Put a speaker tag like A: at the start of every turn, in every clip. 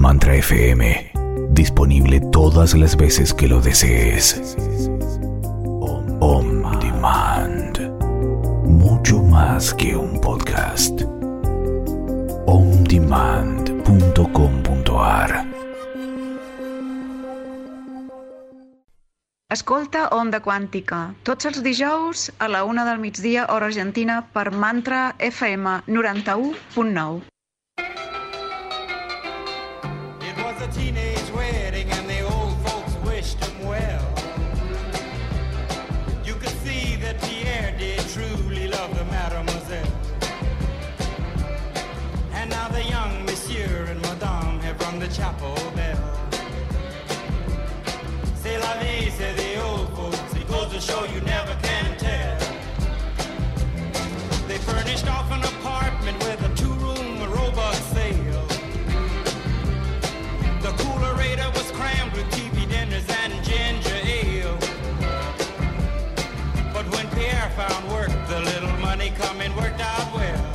A: Mantra FM, disponible todas las veces que lo desees. On Demand, mucho más que un podcast. ondemand.com.ar.
B: Escolta Onda Quàntica, tots els dijous a la 1 del migdia, hora argentina, per Mantra FM 91.9.
C: It was a teenage wedding and the old folks wished him well. You could see that Pierre did truly love the mademoiselle. And now the young monsieur and madame have rung the chapel bell. C'est la vie, say the old folks. It goes to show you never can tell. They furnished off an apartment with a 2-room robot sale. The coolerator was crammed with TV dinners and ginger ale. But when Pierre found work, the little money coming worked out well.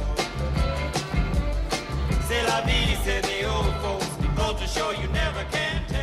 C: C'est la vie, say the old folks. It goes to show you never can tell.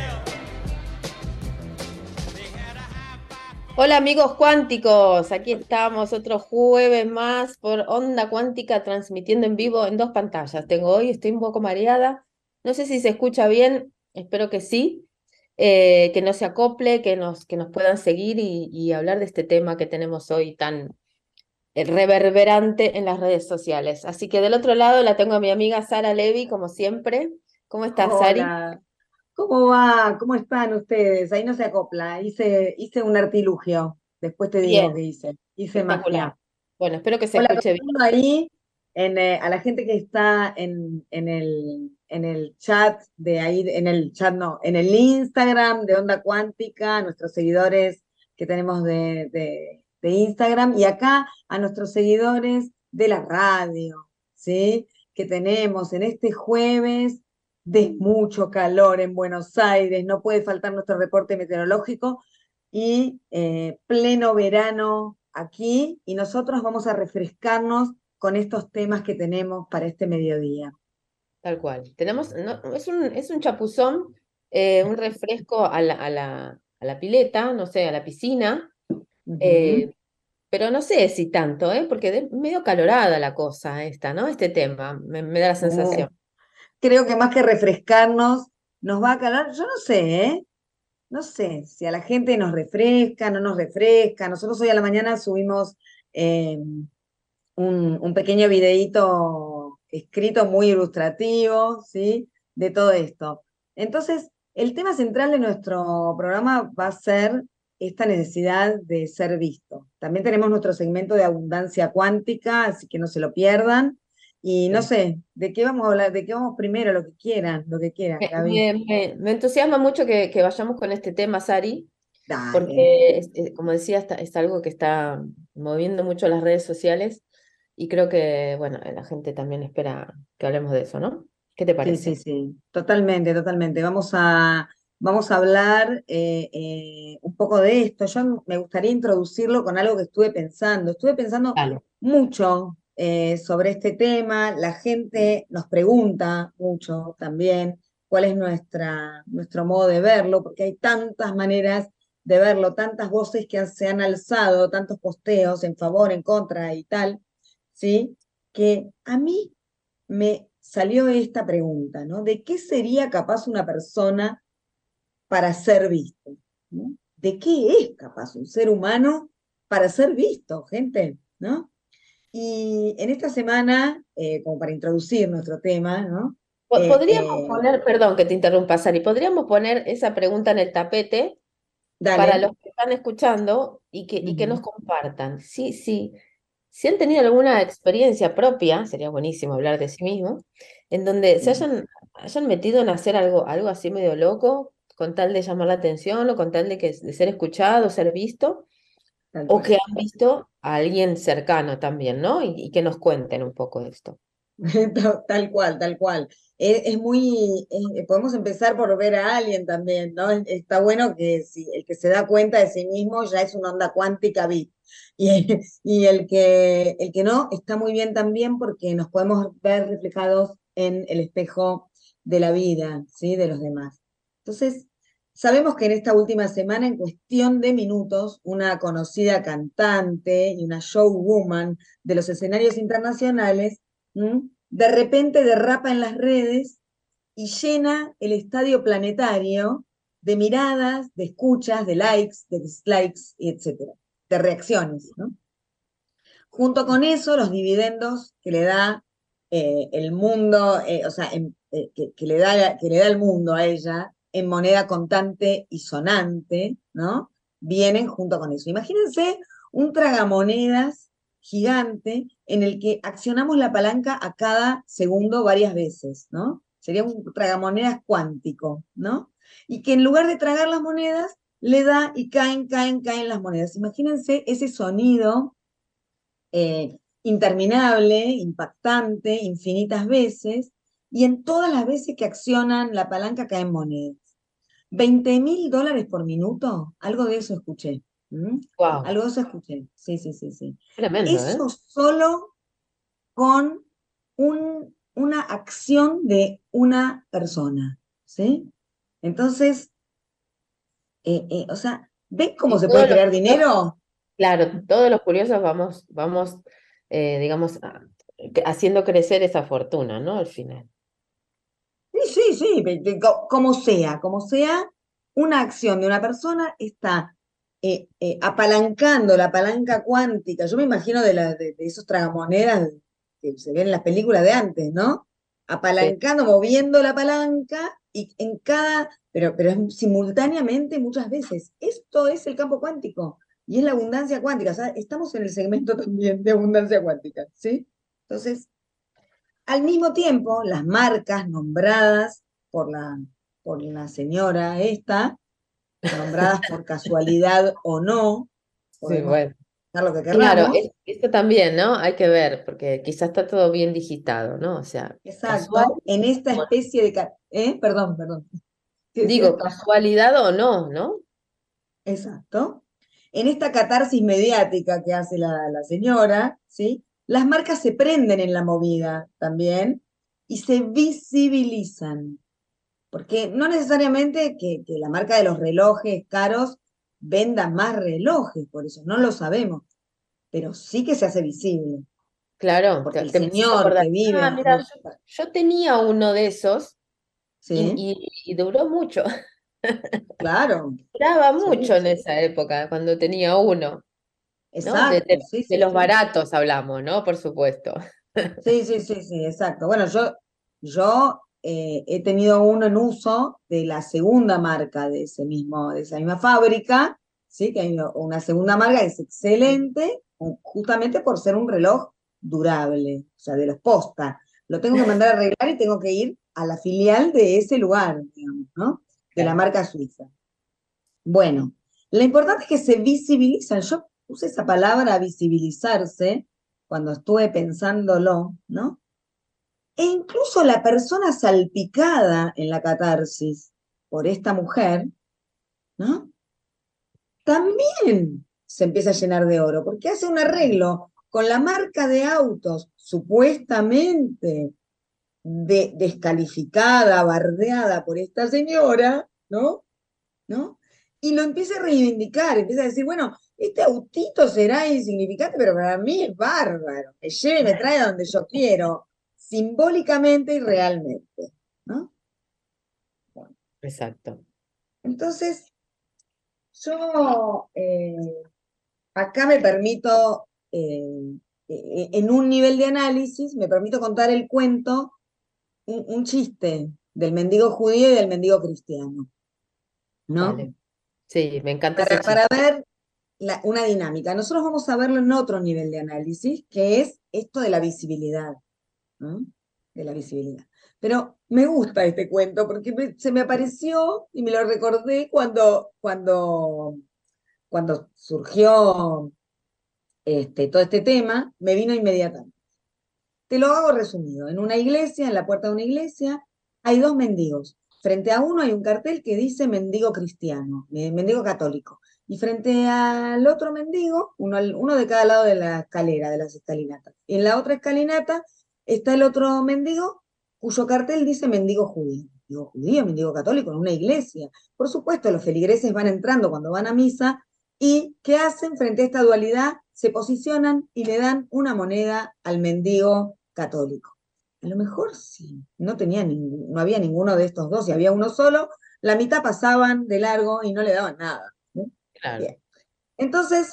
D: Hola amigos cuánticos, aquí estamos otro jueves más por Onda Cuántica transmitiendo en vivo en 2 pantallas. Estoy un poco mareada, no sé si se escucha bien, espero que sí, que no se acople, que nos puedan seguir y hablar de este tema que tenemos hoy tan reverberante en las redes sociales. Así que del otro lado la tengo a mi amiga Sara Levy, como siempre. ¿Cómo estás, Sari?
E: Hola, ¿cómo va? ¿Cómo están ustedes? Ahí no se acopla, hice un artilugio, después te digo
D: Bien,
E: qué hice
D: espectacular.
E: magia.
D: Bueno, espero que se
E: Hola a
D: escuche
E: todo
D: bien.
E: ahí, a la gente que está en el chat de ahí, en el Instagram de Onda Cuántica, nuestros seguidores que tenemos de Instagram, y acá a nuestros seguidores de la radio, ¿sí? Que tenemos en este jueves de mucho calor en Buenos Aires, no puede faltar nuestro reporte meteorológico, y pleno verano aquí, y nosotros vamos a refrescarnos con estos temas que tenemos para este mediodía.
D: Tal cual. Es un chapuzón, un refresco a la pileta, no sé, a la piscina,
E: Ujú.
D: pero no sé si tanto, porque medio calorada la cosa esta, ¿no? Este tema, me da la sensación.
E: Creo que más que refrescarnos, nos va a calar, yo no sé, ¿eh? No sé si a la gente nos refresca, no nos refresca. Nosotros hoy a la mañana subimos eh, un pequeño videíto escrito muy ilustrativo, ¿sí? De todo esto. Entonces, el tema central de nuestro programa va a ser esta necesidad de ser visto. También tenemos nuestro segmento de abundancia cuántica, así que no se lo pierdan. Y no
D: Sí.
E: sé, ¿de qué vamos a hablar? ¿De qué vamos primero? Lo que quieran, Gaby.
D: Me entusiasma mucho que vayamos con este tema, Sari,
E: Dale.
D: porque, como decía, es algo que está moviendo mucho las redes sociales y creo que, bueno, la gente también espera que hablemos de eso, ¿no? ¿Qué te
E: Sí, sí,
D: parece?
E: sí, totalmente, totalmente. Vamos a hablar un poco de esto. Yo me gustaría introducirlo con algo que estuve pensando. Estuve pensando
D: Dale.
E: mucho sobre este tema. La gente nos pregunta mucho también cuál es nuestro modo de verlo, porque hay tantas maneras de verlo, tantas voces que se han alzado, tantos posteos en favor, en contra y tal, ¿sí? Que a mí me salió esta pregunta, ¿no? ¿De qué sería capaz una persona para ser visto? ¿No? ¿De qué es capaz un ser humano para ser visto, gente? ¿No? Y en esta semana, como para introducir nuestro tema, ¿no?
D: Podríamos poner, perdón que te interrumpa, Sari, podríamos poner esa pregunta en el tapete para
E: Dale.
D: los que están escuchando y que nos
E: Ujú.
D: compartan. Sí, sí. Si han tenido alguna experiencia propia, sería buenísimo hablar de sí mismo, en donde se
E: Sí,
D: hayan metido en hacer algo así medio loco, con tal de llamar la atención o con tal de ser escuchado, ser visto,
E: tal
D: o que
E: cual.
D: han visto a alguien cercano también, ¿no? Y que nos cuenten un poco de esto.
E: Tal cual, tal cual. Podemos empezar por ver a alguien también, ¿no? Está bueno que si el que se da cuenta de sí mismo ya es una onda cuántica bit. Y el que no, está muy bien también porque nos podemos ver reflejados en el espejo de la vida, ¿sí? De los demás. Entonces, sabemos que en esta última semana, en cuestión de minutos, una conocida cantante y una showwoman de los escenarios internacionales, de repente derrapa en las redes y llena el estadio Planetario de miradas, de escuchas, de likes, de dislikes, etcétera, de reacciones, ¿no? Junto con eso, los dividendos que le da el mundo, o sea, que le da el mundo a ella en moneda contante y sonante, ¿no? Vienen junto con eso. Imagínense un tragamonedas gigante en el que accionamos la palanca a cada segundo varias veces, ¿no? Sería un tragamonedas cuántico, ¿no? Y que en lugar de tragar las monedas, le da y caen las monedas. Imagínense ese sonido interminable, impactante, infinitas veces, y en todas las veces que accionan la palanca caen monedas. $20.000 por minuto, algo de eso escuché.
D: Wow,
E: Algo de eso escuché. Sí, sí, sí, sí.
D: tremendo, ¿eh?
E: Eso solo con una acción de una persona, ¿sí? Entonces, o sea, ¿ven cómo
D: Y
E: se puede
D: todos los
E: crear
D: curiosos,
E: dinero?
D: claro, todos los curiosos vamos, digamos, haciendo crecer esa fortuna, ¿no? Al final.
E: Sí, sí, sí, como sea, una acción de una persona está apalancando la palanca cuántica. Yo me imagino de esos tragamonedas que se ven en las películas de antes, ¿no?
D: Sí,
E: Apalancando, moviendo la palanca y en pero es simultáneamente muchas veces. Esto es el campo cuántico y es la abundancia cuántica. O sea, estamos en el segmento también de abundancia cuántica, ¿sí? Entonces, al mismo tiempo, las marcas nombradas por por la señora esta, nombradas por casualidad o no,
D: sí,
E: podemos
D: bueno.
E: hacer lo que
D: Claro,
E: querramos,
D: esto también, ¿no? Hay que ver, porque quizás está todo bien digitado, ¿no? O sea, casual,
E: exacto, en esta
D: o-
E: especie de... Perdón, perdón. ¿Qué
D: digo,
E: decía?
D: casualidad o no, ¿no?
E: Exacto. En esta catarsis mediática que hace la señora, ¿sí? Las marcas se prenden en la movida también y se visibilizan. Porque no necesariamente que la marca de los relojes caros venda más relojes, por eso no lo sabemos, pero sí que se hace visible,
D: Claro,
E: porque el
D: te me hiciste
E: señor
D: acordar.
E: que
D: Ah,
E: vive en
D: mira, yo tenía uno de esos
E: sí,
D: y duró mucho,
E: claro,
D: duraba
E: sí,
D: mucho en
E: sí,
D: esa época, cuando tenía uno, ¿no?
E: exacto, sí,
D: De
E: sí,
D: los
E: sí,
D: baratos hablamos, ¿no? Por supuesto.
E: sí, sí, sí, sí, exacto. Bueno, yo he tenido uno en uso de la segunda marca de esa misma fábrica, sí, que hay una segunda marca que es excelente, justamente por ser un reloj durable, o sea, de los posta. Lo tengo que mandar a arreglar y tengo que ir a la filial de ese lugar, digamos, ¿no? De la
D: Claro.
E: marca suiza. Bueno, lo importante es que se visibilizan. Yo puse esa palabra visibilizarse cuando estuve pensándolo, ¿no? E incluso la persona salpicada en la catarsis por esta mujer, ¿no? También se empieza a llenar de oro, porque hace un arreglo con la marca de autos supuestamente descalificada, bardeada por esta señora, ¿no? ¿No? Y lo empieza a reivindicar, empieza a decir, bueno, este autito será insignificante, pero para mí es bárbaro, me lleva y me trae a donde yo quiero, simbólicamente y realmente, ¿no? Bueno,
D: Exacto.
E: entonces, yo acá me permito, en un nivel de análisis, me permito contar el cuento, un chiste del mendigo judío y del mendigo cristiano, ¿no?
D: Dale. Sí, me encanta ese
E: Para
D: chiste.
E: ver una dinámica. Nosotros vamos a verlo en otro nivel de análisis, que es esto de la visibilidad, ¿no? De la visibilidad. Pero me gusta este cuento porque se me apareció y me lo recordé cuando surgió todo este tema, me vino inmediatamente. Te lo hago resumido. En una iglesia, en la puerta de una iglesia, hay dos mendigos. Frente a uno hay un cartel que dice mendigo cristiano, mendigo católico. Y frente al otro mendigo, uno de cada lado de la escalera, de las escalinatas. En la otra escalinata está el otro mendigo cuyo cartel dice mendigo judío, mendigo católico, en una iglesia. Por supuesto, los feligreses van entrando cuando van a misa y ¿qué hacen frente a esta dualidad? Se posicionan y le dan una moneda al mendigo católico. A lo mejor sí, no había ninguno de estos dos, si había uno solo, la mitad pasaban de largo y no le daban nada. ¿Sí?
D: Claro.
E: Bien. Entonces,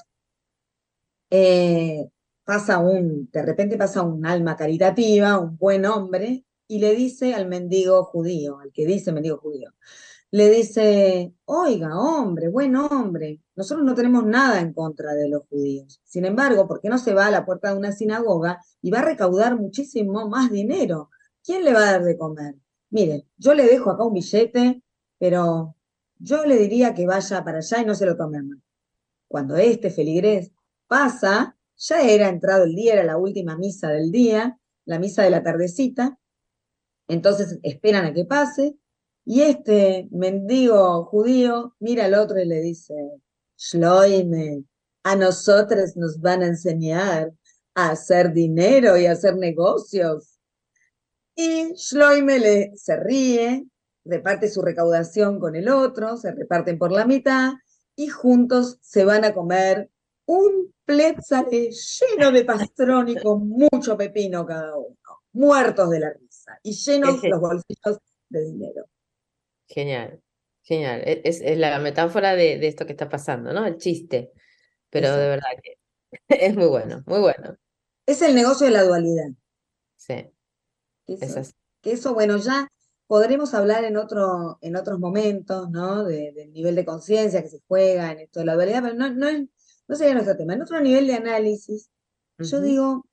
E: de repente pasa un alma caritativa, un buen hombre, y le dice al mendigo judío, al que dice mendigo judío, le dice, oiga, hombre, buen hombre, nosotros no tenemos nada en contra de los judíos. Sin embargo, ¿por qué no se va a la puerta de una sinagoga y va a recaudar muchísimo más dinero? ¿Quién le va a dar de comer? Mire, yo le dejo acá un billete, pero yo le diría que vaya para allá y no se lo tome a mano. Cuando este feligrés pasa, ya era entrado el día, era la última misa del día, la misa de la tardecita, entonces esperan a que pase, y este mendigo judío mira al otro y le dice, Shloime, a nosotros nos van a enseñar a hacer dinero y a hacer negocios. Y se ríe, reparte su recaudación con el otro, se reparten por la mitad y juntos se van a comer un plétzale lleno de pastrón y con mucho pepino cada uno, muertos de la risa y llenos los bolsillos de dinero.
D: Genial, genial. Es la metáfora de esto que está pasando, ¿no? El chiste, pero de
E: Exacto.
D: verdad que es muy bueno, muy bueno.
E: Es el negocio de la dualidad.
D: Sí, es
E: Eso,
D: así.
E: que eso, bueno, ya podremos hablar en otros momentos, ¿no? Del nivel de conciencia que se juega en esto de la dualidad, pero no sería nuestro tema. En otro nivel de análisis, yo
D: Ujú.
E: digo,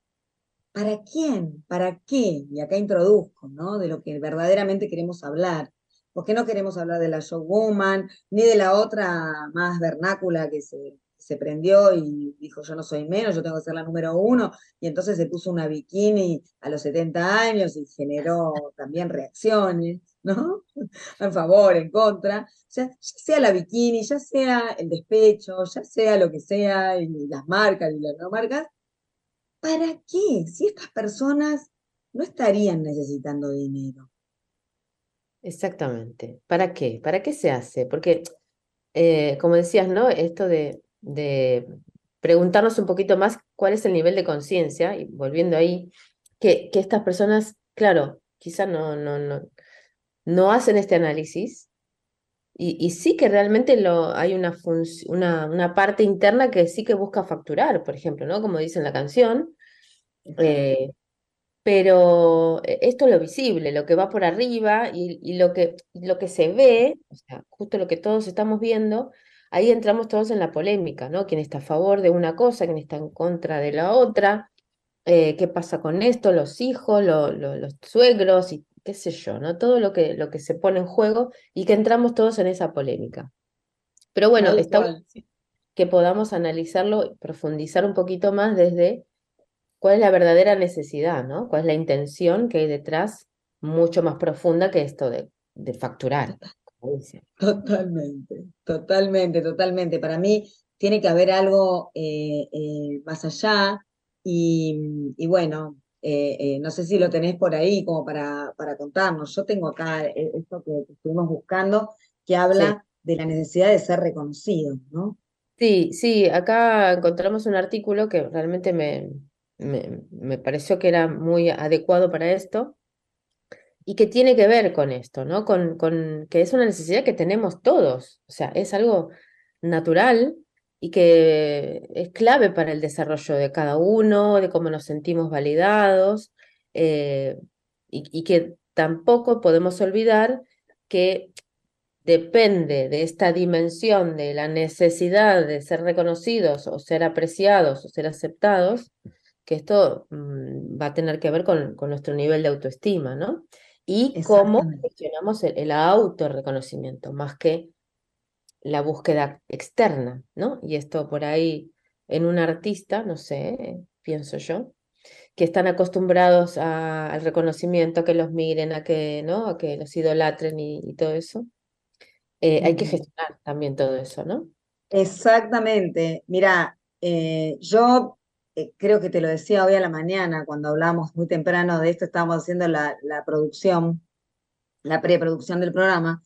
E: ¿para quién? ¿Para qué? Y acá introduzco, ¿no? De lo que verdaderamente queremos hablar. Porque no queremos hablar de la showwoman, ni de la otra más vernácula que se prendió y dijo, yo no soy menos, yo tengo que ser la número uno, y entonces se puso una bikini a los 70 años y generó también reacciones, ¿no? A favor, en contra. O sea, ya sea la bikini, ya sea el despecho, ya sea lo que sea, y las marcas y las no marcas, ¿para qué? Si estas personas no estarían necesitando dinero.
D: Exactamente. ¿Para qué? ¿Para qué se hace? Porque, como decías, ¿no? Esto de preguntarnos un poquito más cuál es el nivel de conciencia, y volviendo ahí, que estas personas, claro, quizás no hacen este análisis. Y sí que realmente hay una parte interna que sí que busca facturar, por ejemplo, ¿no? Como dice en la canción.
E: Exacto.
D: eh, pero esto es lo visible, lo que va por arriba y lo que se ve, o sea, justo lo que todos estamos viendo, ahí entramos todos en la polémica, ¿no? ¿Quién está a favor de una cosa, quién está en contra de la otra? ¿Qué pasa con esto? Los hijos, los suegros y qué sé yo, ¿no? Todo lo que se pone en juego y que entramos todos en esa polémica. Pero bueno,
E: Tal
D: está bueno
E: cual.
D: que podamos analizarlo, profundizar un poquito más desde cuál es la verdadera necesidad, ¿no? ¿Cuál es la intención que hay detrás, mucho más profunda que esto de facturar, como dice.
E: Totalmente, totalmente, totalmente. Para mí tiene que haber algo más allá y bueno, no sé si lo tenés por ahí como para contarnos. Yo tengo acá esto que estuvimos buscando que
D: Sí.
E: habla de la necesidad de ser reconocido, ¿no?
D: Sí, sí, acá encontramos un artículo que realmente me pareció que era muy adecuado para esto y que tiene que ver con esto, ¿no? Con que es una necesidad que tenemos todos, o sea, es algo natural y que es clave para el desarrollo de cada uno, de cómo nos sentimos validados, eh, y que tampoco podemos olvidar que depende de esta dimensión de la necesidad de ser reconocidos o ser apreciados o ser aceptados, que esto va a tener que ver con nuestro nivel de autoestima, ¿no? Y cómo
E: Exactamente.
D: gestionamos el autorreconocimiento, más que la búsqueda externa, ¿no? Y esto por ahí en un artista, no sé, pienso yo, que están acostumbrados al reconocimiento, a que los miren, a que, ¿no? A que los idolatren y todo eso. Hay que
E: Ujú.
D: gestionar también todo eso, ¿no?
E: Exactamente. Mira, yo creo que te lo decía hoy a la mañana, cuando hablamos muy temprano de esto, estábamos haciendo la producción, la preproducción del programa.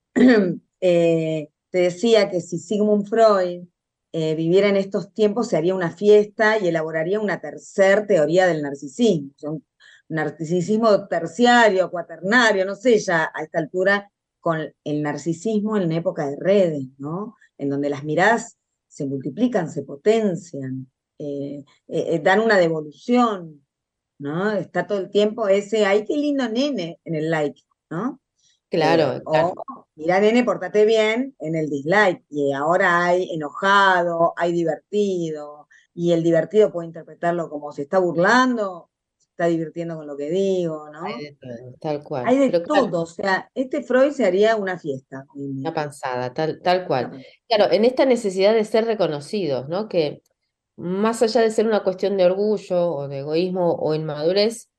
E: Te decía que si Sigmund Freud viviera en estos tiempos, se haría una fiesta y elaboraría una tercer teoría del narcisismo. O sea, un narcisismo terciario, cuaternario, no sé, ya a esta altura, con el narcisismo en una época de redes, ¿no? En donde las miradas se multiplican, se potencian, dan una devolución, ¿no? Está todo el tiempo ese, ay, qué lindo nene, en el like, ¿no?
D: Claro,
E: O mirá, nene, portate bien en el dislike. Y ahora hay enojado, hay divertido, y el divertido puede interpretarlo como se está burlando, se está divirtiendo con lo que digo,
D: hay
E: ¿no?
D: de todo, tal
E: Hay
D: cual.
E: de
D: Pero claro,
E: todo, o sea, este Freud se haría una fiesta hoy en
D: una
E: día.
D: panzada, tal cual.
E: Una-
D: Claro, en esta necesidad de ser reconocidos, ¿no? Que más allá de ser una cuestión de orgullo o de egoísmo o inmadurez,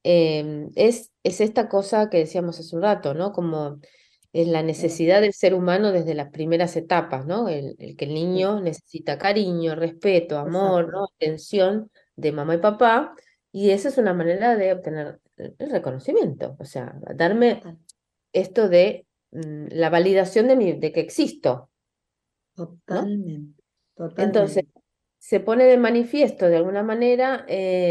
D: es esta cosa que decíamos hace un rato, ¿no? Como es la necesidad del ser humano desde las primeras etapas, ¿no? El que el
E: Sí,
D: niño necesita cariño, respeto, amor,
E: exacto.
D: ¿no? Atención de mamá y papá, y esa es una manera de obtener el reconocimiento, o sea, darme
E: Total,
D: esto de la validación de que existo, ¿no?
E: totalmente,
D: Entonces,
E: totalmente.
D: se pone de manifiesto de alguna manera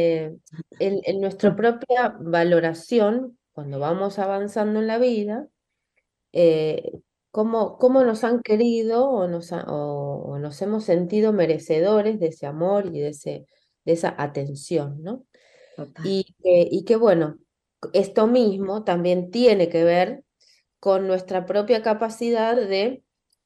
D: en nuestra propia valoración cuando vamos avanzando en la vida, eh, cómo nos han querido o nos hemos sentido merecedores de ese amor y de esa atención, ¿no?
E: Total.
D: Y que bueno, esto mismo también tiene que ver con nuestra propia capacidad de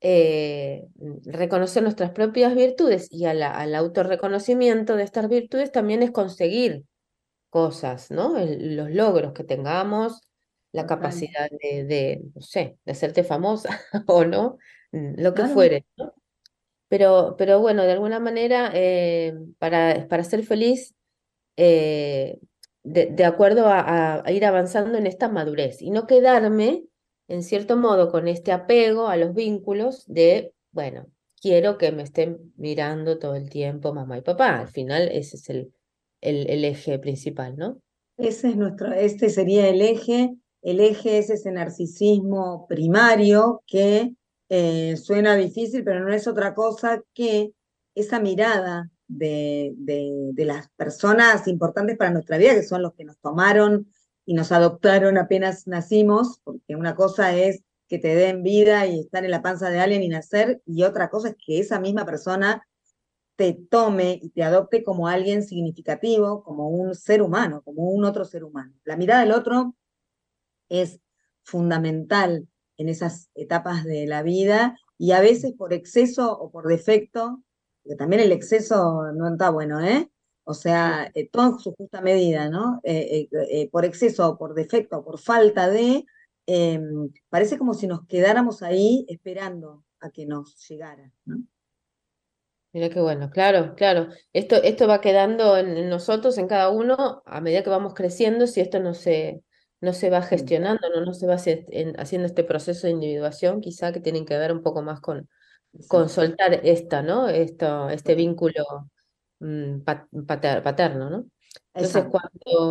D: reconocer nuestras propias virtudes y al autorreconocimiento de estas virtudes también es conseguir cosas, ¿no? Los logros que tengamos, la
E: Total.
D: capacidad no sé, de hacerte famosa o no, lo que
E: Claro,
D: fuere, ¿no? Pero bueno, de alguna manera, para ser feliz, eh, de acuerdo a ir avanzando en esta madurez y no quedarme, en cierto modo, con este apego a los vínculos de, bueno, quiero que me estén mirando todo el tiempo mamá y papá. Al final ese es el eje principal, ¿no?
E: ese es este sería el eje es ese narcisismo primario que suena difícil, pero no es otra cosa que esa mirada de las personas importantes para nuestra vida, que son los que nos tomaron y nos adoptaron apenas nacimos, porque una cosa es que te den vida y estar en la panza de alguien y nacer, y otra cosa es que esa misma persona te tome y te adopte como alguien significativo, como un ser humano, como un otro ser humano. La mirada del otro es fundamental en esas etapas de la vida y a veces por exceso o por defecto, porque también el exceso no está bueno, ¿eh? O sea, todo en su justa medida, ¿no? Por exceso o por defecto o por falta de, eh, parece como si nos quedáramos ahí esperando a que nos llegara, ¿no?
D: Mira qué bueno, claro, claro. Esto va quedando en nosotros, en cada uno, a medida que vamos creciendo, si esto no se va
E: Sí,
D: gestionando, no se va haciendo este proceso de individuación, quizá que tienen que ver un poco más con
E: exacto,
D: soltar ¿no? Este
E: total.
D: vínculo paterno, ¿no? Entonces,
E: Exacto.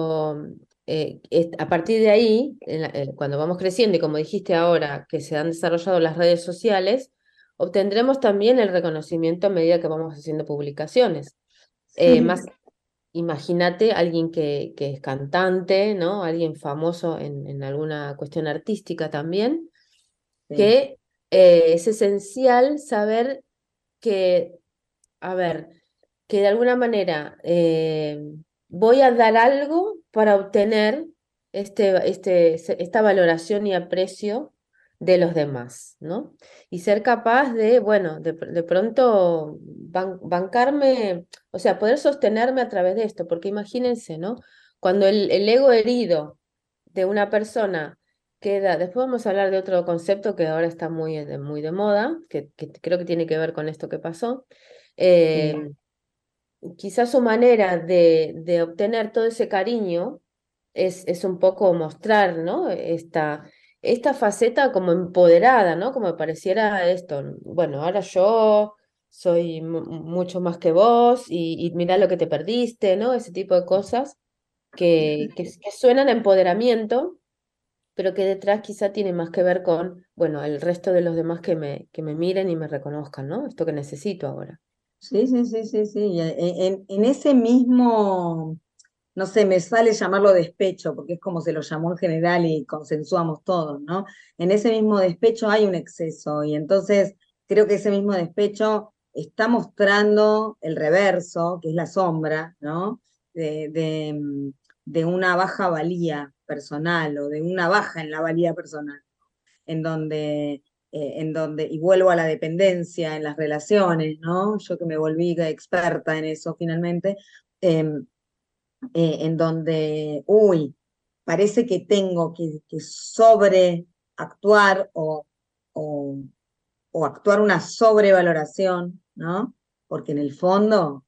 D: a partir de ahí, cuando vamos creciendo y como dijiste ahora, que se han desarrollado las redes sociales, obtendremos también el reconocimiento a medida que vamos haciendo publicaciones. Más,
E: Sí,
D: imagínate alguien que es cantante, ¿no? Alguien famoso en alguna cuestión artística también,
E: sí,
D: que es esencial saber que, a ver, que de alguna manera voy a dar algo para obtener esta valoración y aprecio de los demás, ¿no? Y ser capaz de, bueno, de pronto bancarme, o sea, poder sostenerme a través de esto, porque imagínense, ¿no? Cuando el ego herido de una persona queda, después vamos a hablar de otro concepto que ahora está muy de moda, que creo que tiene que ver con esto que pasó.
E: sí,
D: eh, Quizás su manera de obtener todo ese cariño es un poco mostrar, ¿no? Esta faceta como empoderada, ¿no? Como pareciera esto, bueno, ahora yo soy mucho más que vos y mirá lo que te perdiste, ¿no? Ese tipo de cosas que suenan a empoderamiento, pero que detrás quizá tiene más que ver con, bueno, el resto de los demás que me miren y me reconozcan, ¿no? Esto que necesito ahora.
E: Sí, sí, sí, sí, sí. Y en ese mismo, no sé, me sale llamarlo despecho, porque es como se lo llamó en general y consensuamos todos, ¿no? En ese mismo despecho hay un exceso y entonces creo que ese mismo despecho está mostrando el reverso, que es la sombra, ¿no? De una baja valía personal o de una baja en la valía personal en donde, y vuelvo a la dependencia en las relaciones, ¿no? Yo que me volví experta en eso finalmente, eh, en donde, uy, parece que tengo que sobreactuar o, o actuar una sobrevaloración, ¿no? Porque en el fondo,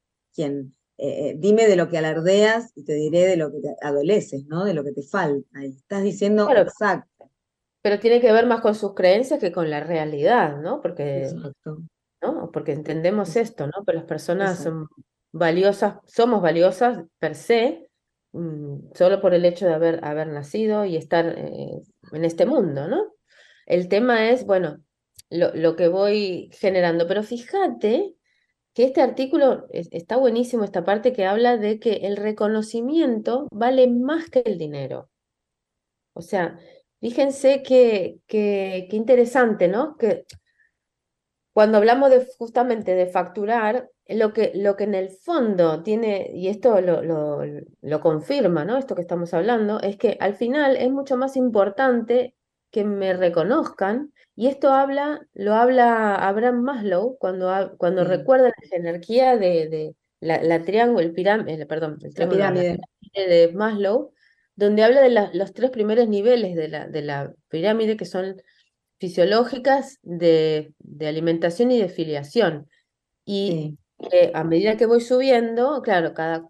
E: dime de lo que alardeas y te diré de lo que te adoleces, ¿no? De lo que te falta. Y estás diciendo
D: Claro,
E: exacto,
D: pero tiene que ver más con sus creencias que con la realidad, ¿no? Porque,
E: exacto,
D: ¿no? Porque entendemos esto, ¿no? Que las personas
E: exacto.
D: son valiosas, somos valiosas per se, solo por el hecho de haber nacido y estar en este mundo, ¿no? El tema es, bueno, lo que voy generando. Pero fíjate que este artículo está buenísimo, esta parte que habla de que el reconocimiento vale más que el dinero. O sea, fíjense que interesante, ¿no? Que cuando hablamos justamente de facturar, lo que en el fondo tiene, y esto lo confirma, ¿no? Esto que estamos hablando, es que al final es mucho más importante que me reconozcan, y esto lo habla Abraham Maslow cuando
E: Sí.
D: recuerda la jerarquía de la triángulo, el pirámide, perdón, el
E: La
D: triángulo, no, la
E: pirámide,
D: pirámide de Maslow, donde habla de los tres primeros niveles de la pirámide, que son fisiológicas de alimentación y de filiación. Y
E: sí,
D: a medida que voy subiendo, claro,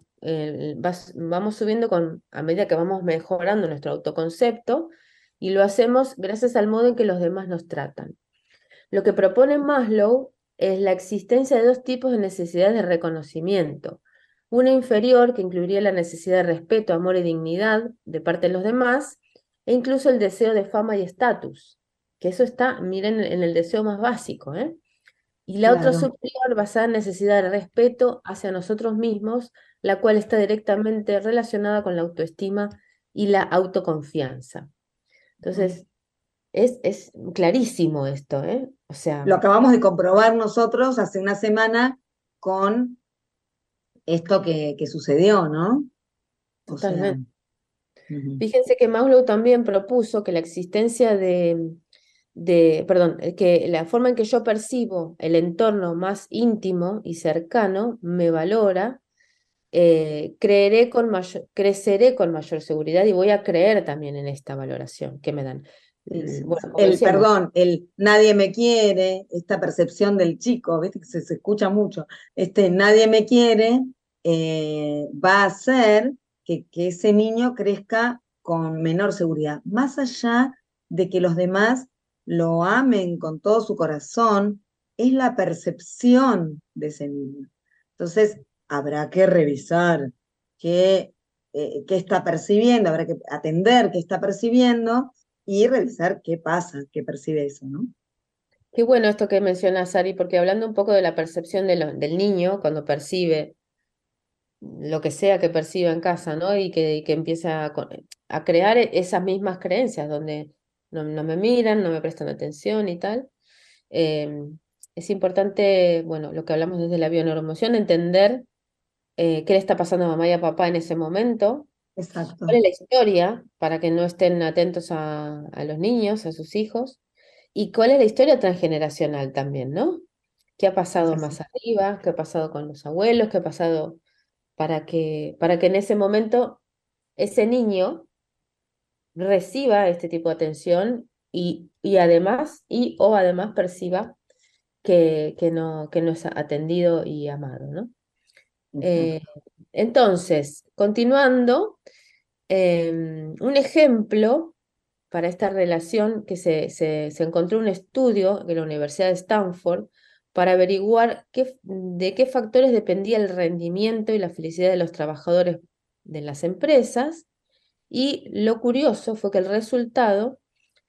D: vamos subiendo a medida que vamos mejorando nuestro autoconcepto y lo hacemos gracias al modo en que los demás nos tratan. Lo que propone Maslow es la existencia de dos tipos de necesidades de reconocimiento. Una inferior, que incluiría la necesidad de respeto, amor y dignidad de parte de los demás, e incluso el deseo de fama y estatus, que eso está, miren, en el deseo más básico, ¿eh? Y la otra
E: claro.
D: superior, basada en necesidad de respeto hacia nosotros mismos, la cual está directamente relacionada con la autoestima y la autoconfianza.
E: Mm.
D: Entonces, es clarísimo esto, ¿eh? O sea,
E: Lo acabamos de comprobar nosotros hace una semana con esto que sucedió, ¿no? O sea,
D: totalmente.
E: ujú,
D: Fíjense que Maslow también propuso que la existencia perdón, que la forma en que yo percibo el entorno más íntimo y cercano me valora, creceré con mayor seguridad y voy a creer también en esta valoración que me dan.
E: sí, sí, sí.
D: Bueno, como decíamos,
E: Perdón, el nadie me quiere, esta percepción del chico, ¿viste? Que se escucha mucho. Este nadie me quiere va a hacer que ese niño crezca con menor seguridad, más allá de que los demás lo amen con todo su corazón, es la percepción de ese niño. Entonces, habrá que revisar qué está percibiendo, habrá que atender qué está percibiendo y revisar qué pasa, qué percibe eso, ¿no?
D: qué bueno esto que mencionas, Sari, porque hablando un poco de la percepción del niño cuando percibe lo que sea que perciba en casa, ¿no? Y que empieza a crear esas mismas creencias, donde no me miran, no me prestan atención y tal. Eh, es importante, bueno, lo que hablamos desde la bioneuroemoción, entender qué le está pasando a mamá y a papá en ese momento, cuál
E: Exacto.
D: es la historia para que no estén atentos a los niños, a sus hijos, y cuál es la historia transgeneracional también, ¿no? ¿Qué ha
E: Es
D: pasado
E: así.
D: más arriba? ¿Qué ha pasado con los abuelos? ¿Qué ha pasado para que en ese momento ese niño reciba este tipo de atención y además perciba que no es atendido y amado, ¿no? Eh,
E: Exacto.
D: entonces, continuando, un ejemplo para esta relación que se encontró un estudio de la Universidad de Stanford para averiguar de qué factores dependía el rendimiento y la felicidad de los trabajadores de las empresas, y lo curioso fue que el resultado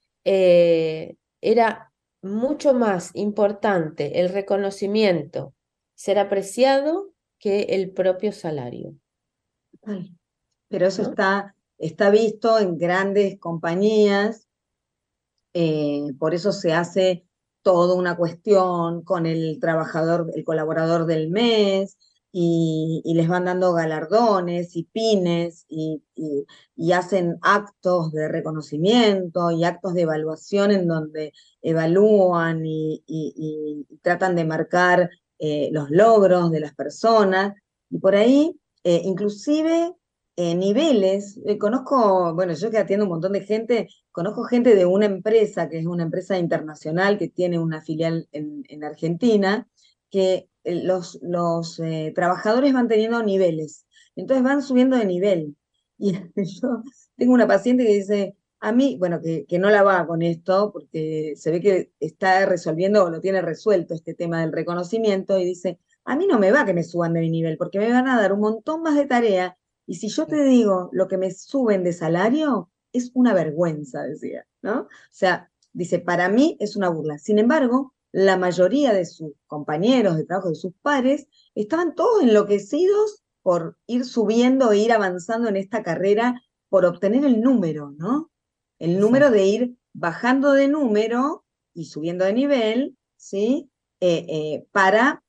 D: era mucho más importante el reconocimiento, ser apreciado, que el propio salario,
E: Ay, pero eso
D: ¿no?
E: está visto en grandes compañías, por eso se hace toda una cuestión con el trabajador, el colaborador del mes, y les van dando galardones y pines, y hacen actos de reconocimiento y actos de evaluación en donde evalúan y tratan de marcar los logros de las personas. Y por ahí, inclusive niveles, conozco, bueno, yo que atiendo un montón de gente. Conozco gente de una empresa, que es una empresa internacional que tiene una filial en Argentina, que los trabajadores van teniendo niveles, entonces van subiendo de nivel. Y yo tengo una paciente que dice, a mí, bueno, que no la va con esto, porque se ve que está resolviendo o lo tiene resuelto este tema del reconocimiento, y dice, a mí no me va que me suban de mi nivel, porque me van a dar un montón más de tarea, y si yo te digo lo que me suben de salario, es una vergüenza, decía, ¿no? O sea, dice, para mí es una burla. Sin embargo, la mayoría de sus compañeros de trabajo, de sus pares, estaban todos enloquecidos por ir subiendo e ir avanzando en esta carrera, por obtener el número, ¿no? El número
D: Exacto.
E: de ir bajando de número y subiendo de nivel, ¿sí? Para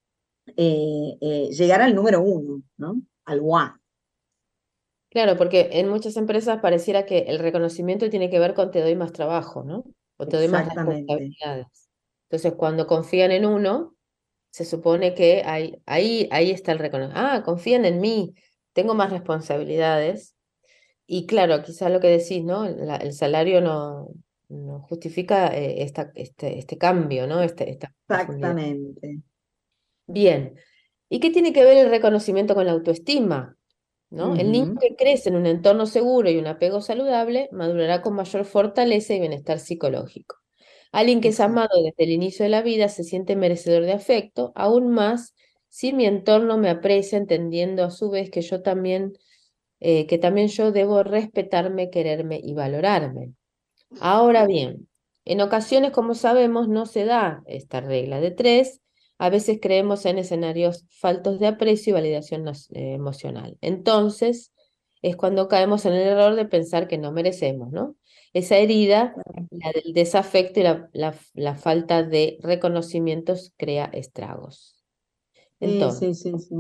E: llegar al número uno, ¿no? Al one.
D: Claro, porque en muchas empresas pareciera que el reconocimiento tiene que ver con te doy más trabajo, ¿no? O te doy más
E: Exactamente.
D: responsabilidades. Entonces, cuando confían en uno, se supone que ahí está el reconocimiento. Ah, confían en mí, tengo más responsabilidades. Y claro, quizá lo que decís, ¿no? El salario no justifica este cambio, ¿no? Esta profundidad.
E: Exactamente.
D: Bien. ¿Y qué tiene que ver el reconocimiento con la autoestima? ¿No? El niño
E: Ujú.
D: que crece en un entorno seguro y un apego saludable madurará con mayor fortaleza y bienestar psicológico. Alguien que es
E: Exacto.
D: amado desde el inicio de la vida se siente merecedor de afecto, aún más si mi entorno me aprecia, entendiendo a su vez que también yo debo respetarme, quererme y valorarme. Ahora bien, en ocasiones, como sabemos, no se da esta regla de tres. A veces creemos en escenarios faltos de aprecio y validación emocional. Entonces, es cuando caemos en el error de pensar que no merecemos, ¿no? Esa herida, la del desafecto y la falta de reconocimientos, crea estragos.
E: Sí,
D: Entonces,
E: sí, sí, sí.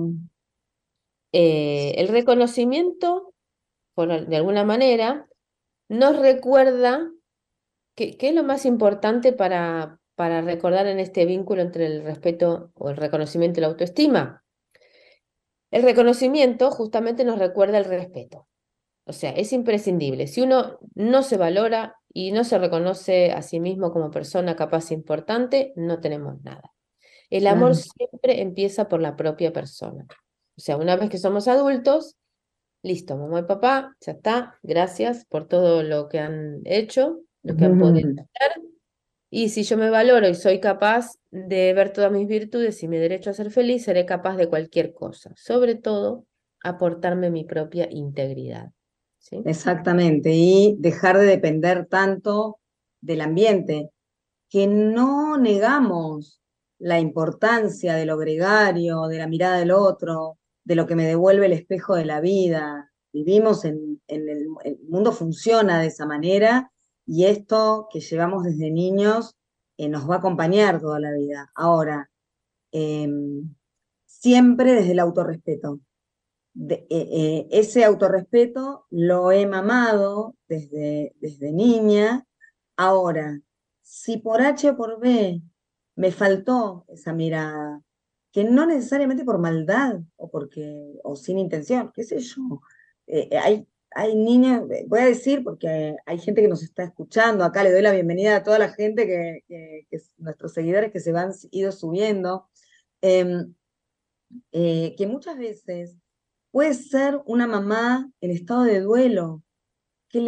D: el reconocimiento, de alguna manera, nos recuerda. ¿Qué es lo más importante para recordar en este vínculo entre el respeto o el reconocimiento y la autoestima? El reconocimiento justamente nos recuerda el respeto. O sea, es imprescindible. Si uno no se valora y no se reconoce a sí mismo como persona capaz e importante, no tenemos nada. El amor
E: Claro.
D: siempre empieza por la propia persona. O sea, una vez que somos adultos, listo, mamá y papá, ya está, gracias por todo lo que han hecho, lo que han podido hacer. Y si yo me valoro y soy capaz de ver todas mis virtudes y mi derecho a ser feliz, seré capaz de cualquier cosa. Sobre todo, aportarme mi propia integridad. ¿Sí?
E: Exactamente. Y dejar de depender tanto del ambiente, que no negamos la importancia de lo gregario, de la mirada del otro, de lo que me devuelve el espejo de la vida. Vivimos el mundo funciona de esa manera, y esto que llevamos desde niños nos va a acompañar toda la vida. Ahora, eh, siempre desde el autorrespeto. Ese autorrespeto lo he mamado desde niña. Ahora, si por H o por B me faltó esa mirada, que no necesariamente por maldad o sin intención, qué sé yo, hay niños, voy a decir porque hay gente que nos está escuchando, acá le doy la bienvenida a toda la gente nuestros seguidores que se van ido subiendo, em, que muchas veces puede ser una mamá en estado de duelo, que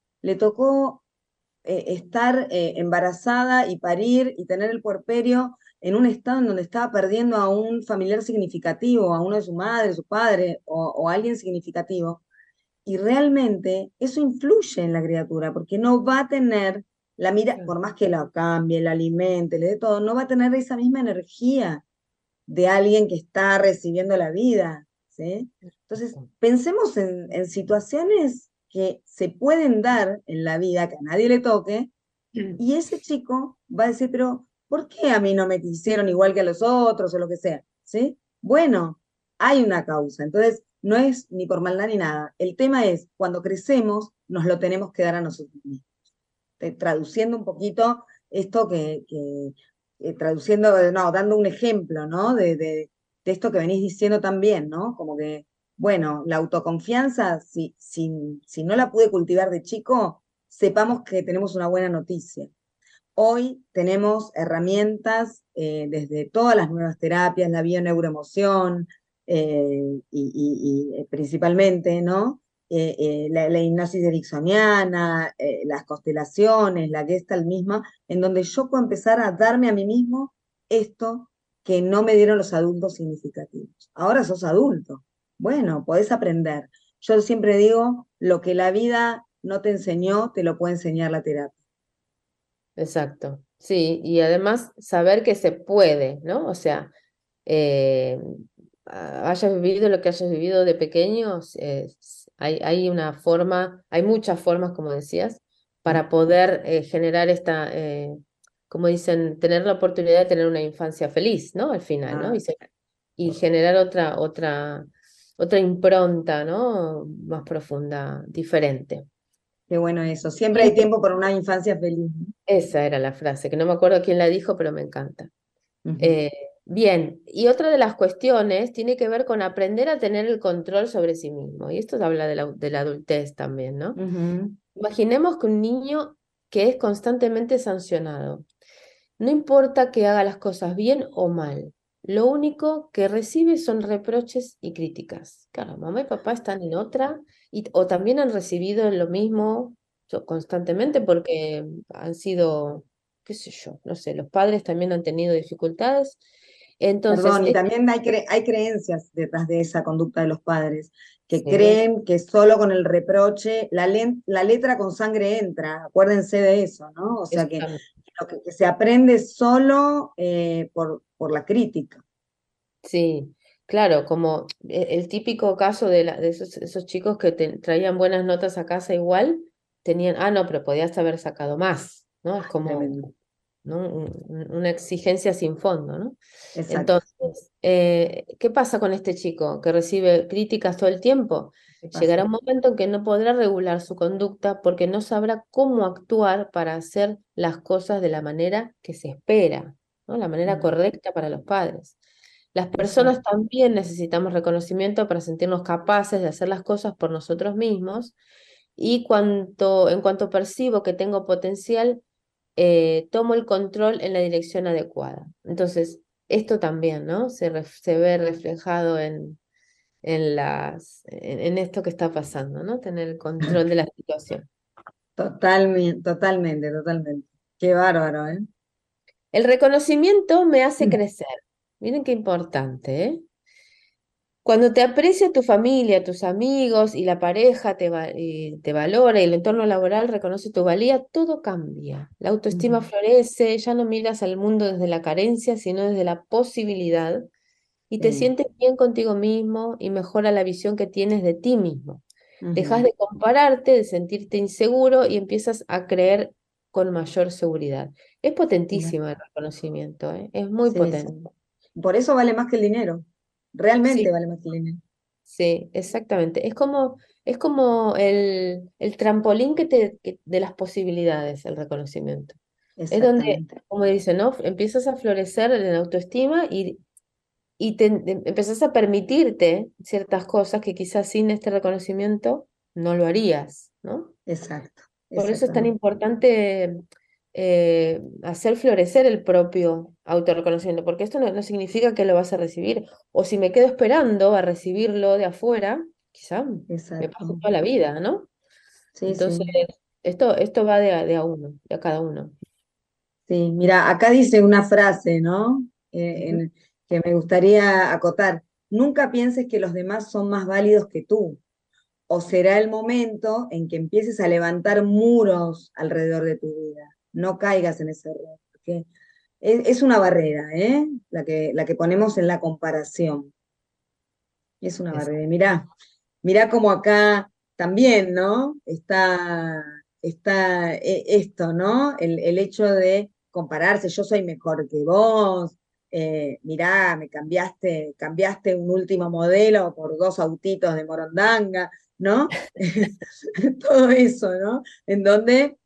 E: le tocó estar embarazada y parir y tener el puerperio, en un estado en donde estaba perdiendo a un familiar significativo, a uno de su madre, su padre, o alguien significativo. Y realmente eso influye en la criatura, porque no va a tener la mira, por más que la cambie, la alimente, le dé todo, no va a tener esa misma energía de alguien que está recibiendo la vida, ¿sí? Entonces, pensemos en situaciones que se pueden dar en la vida, que a nadie le toque, y ese chico va a decir, pero ¿por qué a mí no me quisieron igual que a los otros o lo que sea? ¿Sí? Bueno, hay una causa, entonces no es ni por maldad ni nada. El tema es, cuando crecemos, nos lo tenemos que dar a nosotros mismos. Traduciendo un poquito esto traduciendo, no, dando un ejemplo, ¿no? De esto que venís diciendo también, ¿no? Como que, bueno, la autoconfianza, si no la pude cultivar de chico, sepamos que tenemos una buena noticia. Hoy tenemos herramientas desde todas las nuevas terapias, la bioneuroemoción, y principalmente, ¿no? La hipnosis ericksoniana, las constelaciones, la Gestalt misma, en donde yo puedo empezar a darme a mí mismo esto que no me dieron los adultos significativos. Ahora sos adulto. Bueno, podés aprender. Yo siempre digo, lo que la vida no te enseñó, te lo puede enseñar la terapia.
D: Exacto, sí, y además saber que se puede, ¿no? O sea, hayas vivido lo que hayas vivido de pequeños, hay una forma, hay muchas formas, como decías, para poder generar como dicen, tener la oportunidad de tener una infancia feliz, ¿no? Al final, ¿no? Y generar otra impronta, ¿no? Más profunda, diferente.
E: Qué bueno eso. Siempre hay tiempo para una infancia feliz, ¿no?
D: Esa era la frase, que no me acuerdo quién la dijo, pero me encanta.
E: Ujú.
D: Bien, y otra de las cuestiones tiene que ver con aprender a tener el control sobre sí mismo. Y esto habla de la adultez también, ¿no?
E: Ujú.
D: Imaginemos que un niño que es constantemente sancionado, no importa que haga las cosas bien o mal, lo único que recibe son reproches y críticas. Claro, mamá y papá están en otra, o también han recibido lo mismo constantemente porque han sido, qué sé yo, no sé, los padres también han tenido dificultades. Entonces,
E: Perdón, y también hay creencias detrás de esa conducta de los padres, que
D: sí,
E: creen que solo con el reproche, la letra con sangre entra, acuérdense de eso, ¿no? O sea
D: eso
E: que
D: también.
E: lo que se aprende solo por la crítica.
D: Sí, claro, como el típico caso de esos chicos que traían buenas notas a casa igual, tenían, no, pero podías haber sacado más, ¿no? Es como,
E: Tremendo.
D: ¿no? Una exigencia sin fondo, ¿no?
E: Exacto.
D: Entonces, ¿qué pasa con este chico que recibe críticas todo el tiempo?
E: ¿Qué
D: Llegará
E: pasa?
D: un momento en que no podrá regular su conducta porque no sabrá cómo actuar para hacer las cosas de la manera que se espera, ¿no? La manera
E: Mm,
D: correcta para los padres. Las personas
E: exacto.
D: también necesitamos reconocimiento para sentirnos capaces de hacer las cosas por nosotros mismos y en cuanto percibo que tengo potencial, tomo el control en la dirección adecuada. Entonces, esto también, ¿no? Se ve reflejado en esto que está pasando, ¿no? Tener el control de la situación.
E: Totalmente, totalmente, totalmente. Qué bárbaro, ¿eh?
D: El reconocimiento me hace crecer. Miren qué importante, ¿eh? Cuando te aprecia tu familia, tus amigos y la pareja te valora y el entorno laboral reconoce tu valía, todo cambia. La autoestima
E: Ujú.
D: florece, ya no miras al mundo desde la carencia, sino desde la posibilidad y te
E: Sí.
D: sientes bien contigo mismo y mejora la visión que tienes de ti mismo. Dejas
E: Ujú.
D: de compararte, de sentirte inseguro y empiezas a creer con mayor seguridad. Es
E: Mira.
D: potentísimo el reconocimiento, ¿eh? Es muy
E: Sí, sí.
D: potente.
E: Por eso vale más que el dinero. Realmente
D: Sí.
E: vale más que el dinero.
D: Sí, exactamente. Es como el trampolín de las posibilidades, el reconocimiento. Es donde,
E: Exactamente.
D: como dice, ¿no? Empiezas a florecer en la autoestima y empezás a permitirte ciertas cosas que quizás sin este reconocimiento no lo harías, ¿no?
E: Exacto.
D: Por eso es tan
E: Exactamente.
D: importante hacer florecer el propio autorreconocimiento, porque esto no significa que lo vas a recibir. O si me quedo esperando a recibirlo de afuera, quizá me pase
E: Exacto.
D: toda la vida, ¿no?
E: Sí,
D: Entonces,
E: sí.
D: esto va de a uno, de a cada uno.
E: Sí, mira, acá dice una frase, ¿no? que me gustaría acotar. Nunca pienses que los demás son más válidos que tú, o será el momento en que empieces a levantar muros alrededor de tu vida. No caigas en ese error, porque es una barrera, ¿eh? La que ponemos en la comparación. Es una
D: Es-
E: barrera. Mirá como acá también, ¿no? Está esto, ¿no? El hecho de compararse, yo soy mejor que vos, mirá, cambiaste un último modelo por dos autitos de Morondanga, ¿no? Todo eso, ¿no? En donde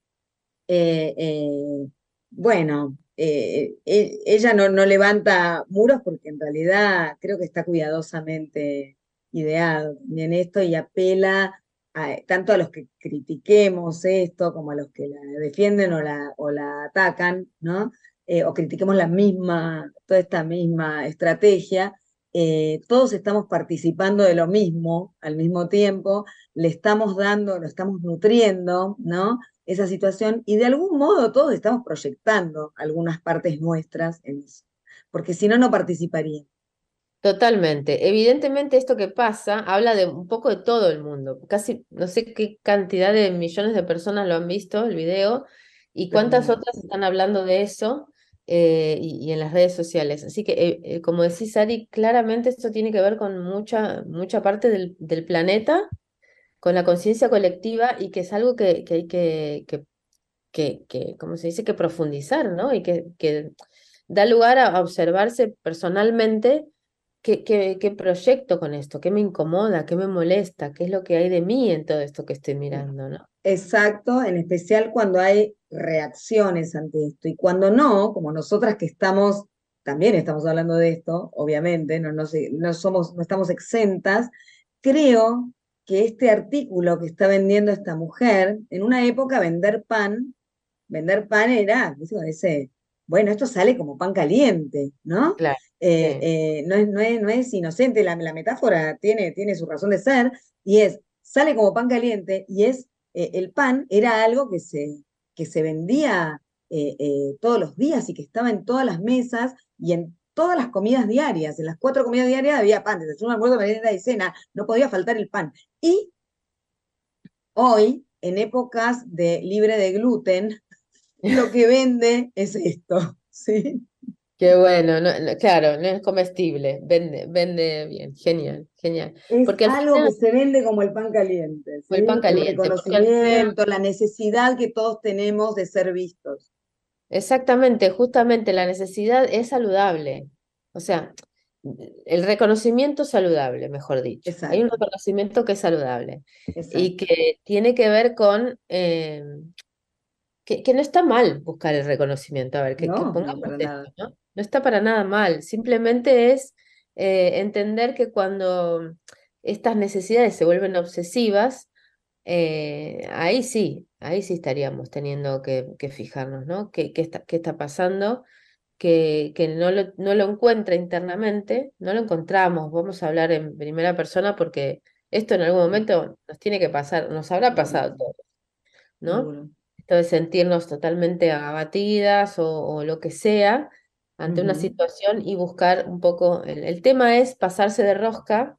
E: bueno, ella no levanta muros porque en realidad creo que está cuidadosamente ideado también esto y apela tanto a los que critiquemos esto como a los que la defienden o la atacan, ¿no? O critiquemos toda esta misma estrategia. Todos estamos participando de lo mismo al mismo tiempo, le estamos dando, lo estamos nutriendo, ¿no? Esa situación y de algún modo todos estamos proyectando algunas partes nuestras en eso, porque si no, no participarían.
D: Totalmente. Evidentemente esto que pasa habla de un poco de todo el mundo. Casi no sé qué cantidad de millones de personas lo han visto, el video, y cuántas
E: Tremendo.
D: otras están hablando de eso y en las redes sociales. Así que, como decís, Ari, claramente esto tiene que ver con mucha parte del planeta, con la conciencia colectiva y que es algo que hay ¿cómo se dice? Que profundizar, ¿no? Y que da lugar a observarse personalmente qué proyecto con esto, qué me incomoda, qué me molesta, qué es lo que hay de mí en todo esto que estoy mirando, ¿no?
E: Exacto, en especial cuando hay reacciones ante esto y cuando no, como nosotras que también estamos hablando de esto, obviamente, no estamos exentas, creo que este artículo que está vendiendo esta mujer, en una época vender pan era, ¿viste? Cuando dice, bueno, esto sale como pan caliente, ¿no?
D: Claro, sí.
E: No es inocente, la metáfora tiene su razón de ser, y sale como pan caliente, y el pan era algo que se vendía todos los días y que estaba en todas las mesas y en todas las comidas diarias. En las 4 comidas diarias había pan, desayuno, almuerzo, merienda y cena, no podía faltar el pan. Y hoy, en épocas de libre de gluten, lo que vende es esto, ¿sí?
D: Qué bueno, claro, no es comestible, vende bien, genial, genial.
E: Es
D: Porque al
E: algo que
D: final,
E: se vende como el pan caliente,
D: o el pan
E: ¿sí? El
D: caliente, porque al final
E: reconocimiento, la necesidad que todos tenemos de ser vistos.
D: exactamente, justamente la necesidad es saludable. O sea, el reconocimiento saludable, mejor dicho. Hay un
E: Exacto,
D: reconocimiento que es saludable y
E: exacto.
D: que tiene que ver con que no está mal buscar el reconocimiento. A ver, que
E: No, no,
D: pongamos
E: para
D: esto,
E: nada.
D: ¿no? No está para nada mal. Simplemente es entender que cuando estas necesidades se vuelven obsesivas, ahí sí estaríamos teniendo que fijarnos, ¿no? ¿Qué está pasando? Que no lo encuentra internamente, no lo encontramos. Vamos a hablar en primera persona porque esto en algún momento nos tiene que pasar, nos habrá pasado a
E: Seguro,
D: todos, ¿no?
E: seguro.
D: Esto de sentirnos totalmente abatidas o lo que sea ante una
E: Ujú.
D: situación y buscar un poco, el tema es pasarse de rosca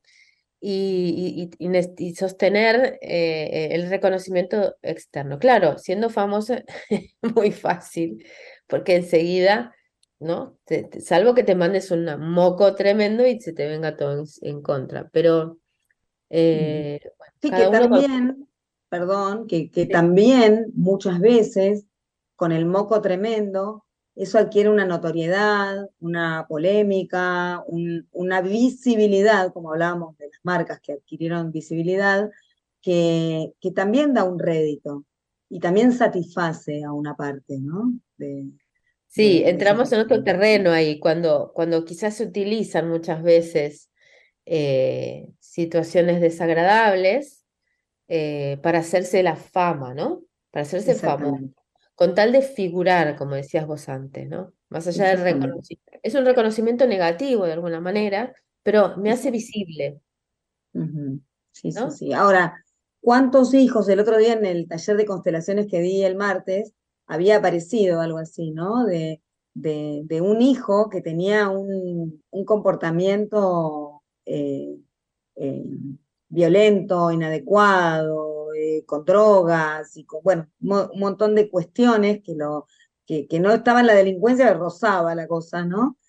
D: y sostener el reconocimiento externo. Claro, siendo famosa es muy fácil, porque enseguida, ¿no? Salvo que te mandes un moco tremendo y se te venga todo en contra, pero
E: Ujú.
D: bueno,
E: Sí, que
D: cada uno con...
E: también, perdón, que también muchas veces con el moco tremendo, eso adquiere una notoriedad, una polémica, una visibilidad, como hablábamos de las marcas que adquirieron visibilidad, que también da un rédito y también satisface a una parte, ¿no?
D: Sí,
E: De esa
D: entramos en otro
E: persona.
D: terreno ahí, cuando quizás se utilizan muchas veces situaciones desagradables para hacerse la fama, ¿no? Para hacerse famoso,
E: Exactamente,
D: con tal de figurar, como decías vos antes, ¿no? Más allá del
E: exactamente.
D: reconocimiento. Es un reconocimiento negativo de alguna manera, pero me hace
E: Exacto.
D: visible,
E: Ujú. Sí, sí,
D: ¿no?
E: sí. Ahora, ¿cuántos hijos? El otro día en el taller de constelaciones que di el martes, había aparecido algo así, ¿no? De de un hijo que tenía un comportamiento eh, violento, inadecuado, con drogas y con, bueno, un montón de cuestiones que no estaba en la delincuencia, pero rozaba la cosa, ¿no?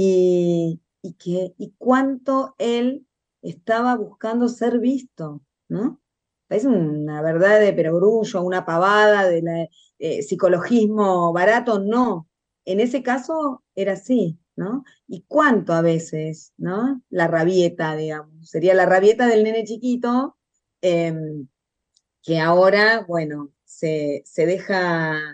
E: Y cuánto él estaba buscando ser visto, ¿no? Es una verdad de perogrullo, una pavada de psicologismo barato, no. En ese caso era así, ¿no? Y cuánto a veces, ¿no? La rabieta, digamos, sería la rabieta del nene chiquito, eh, que ahora, bueno, se deja,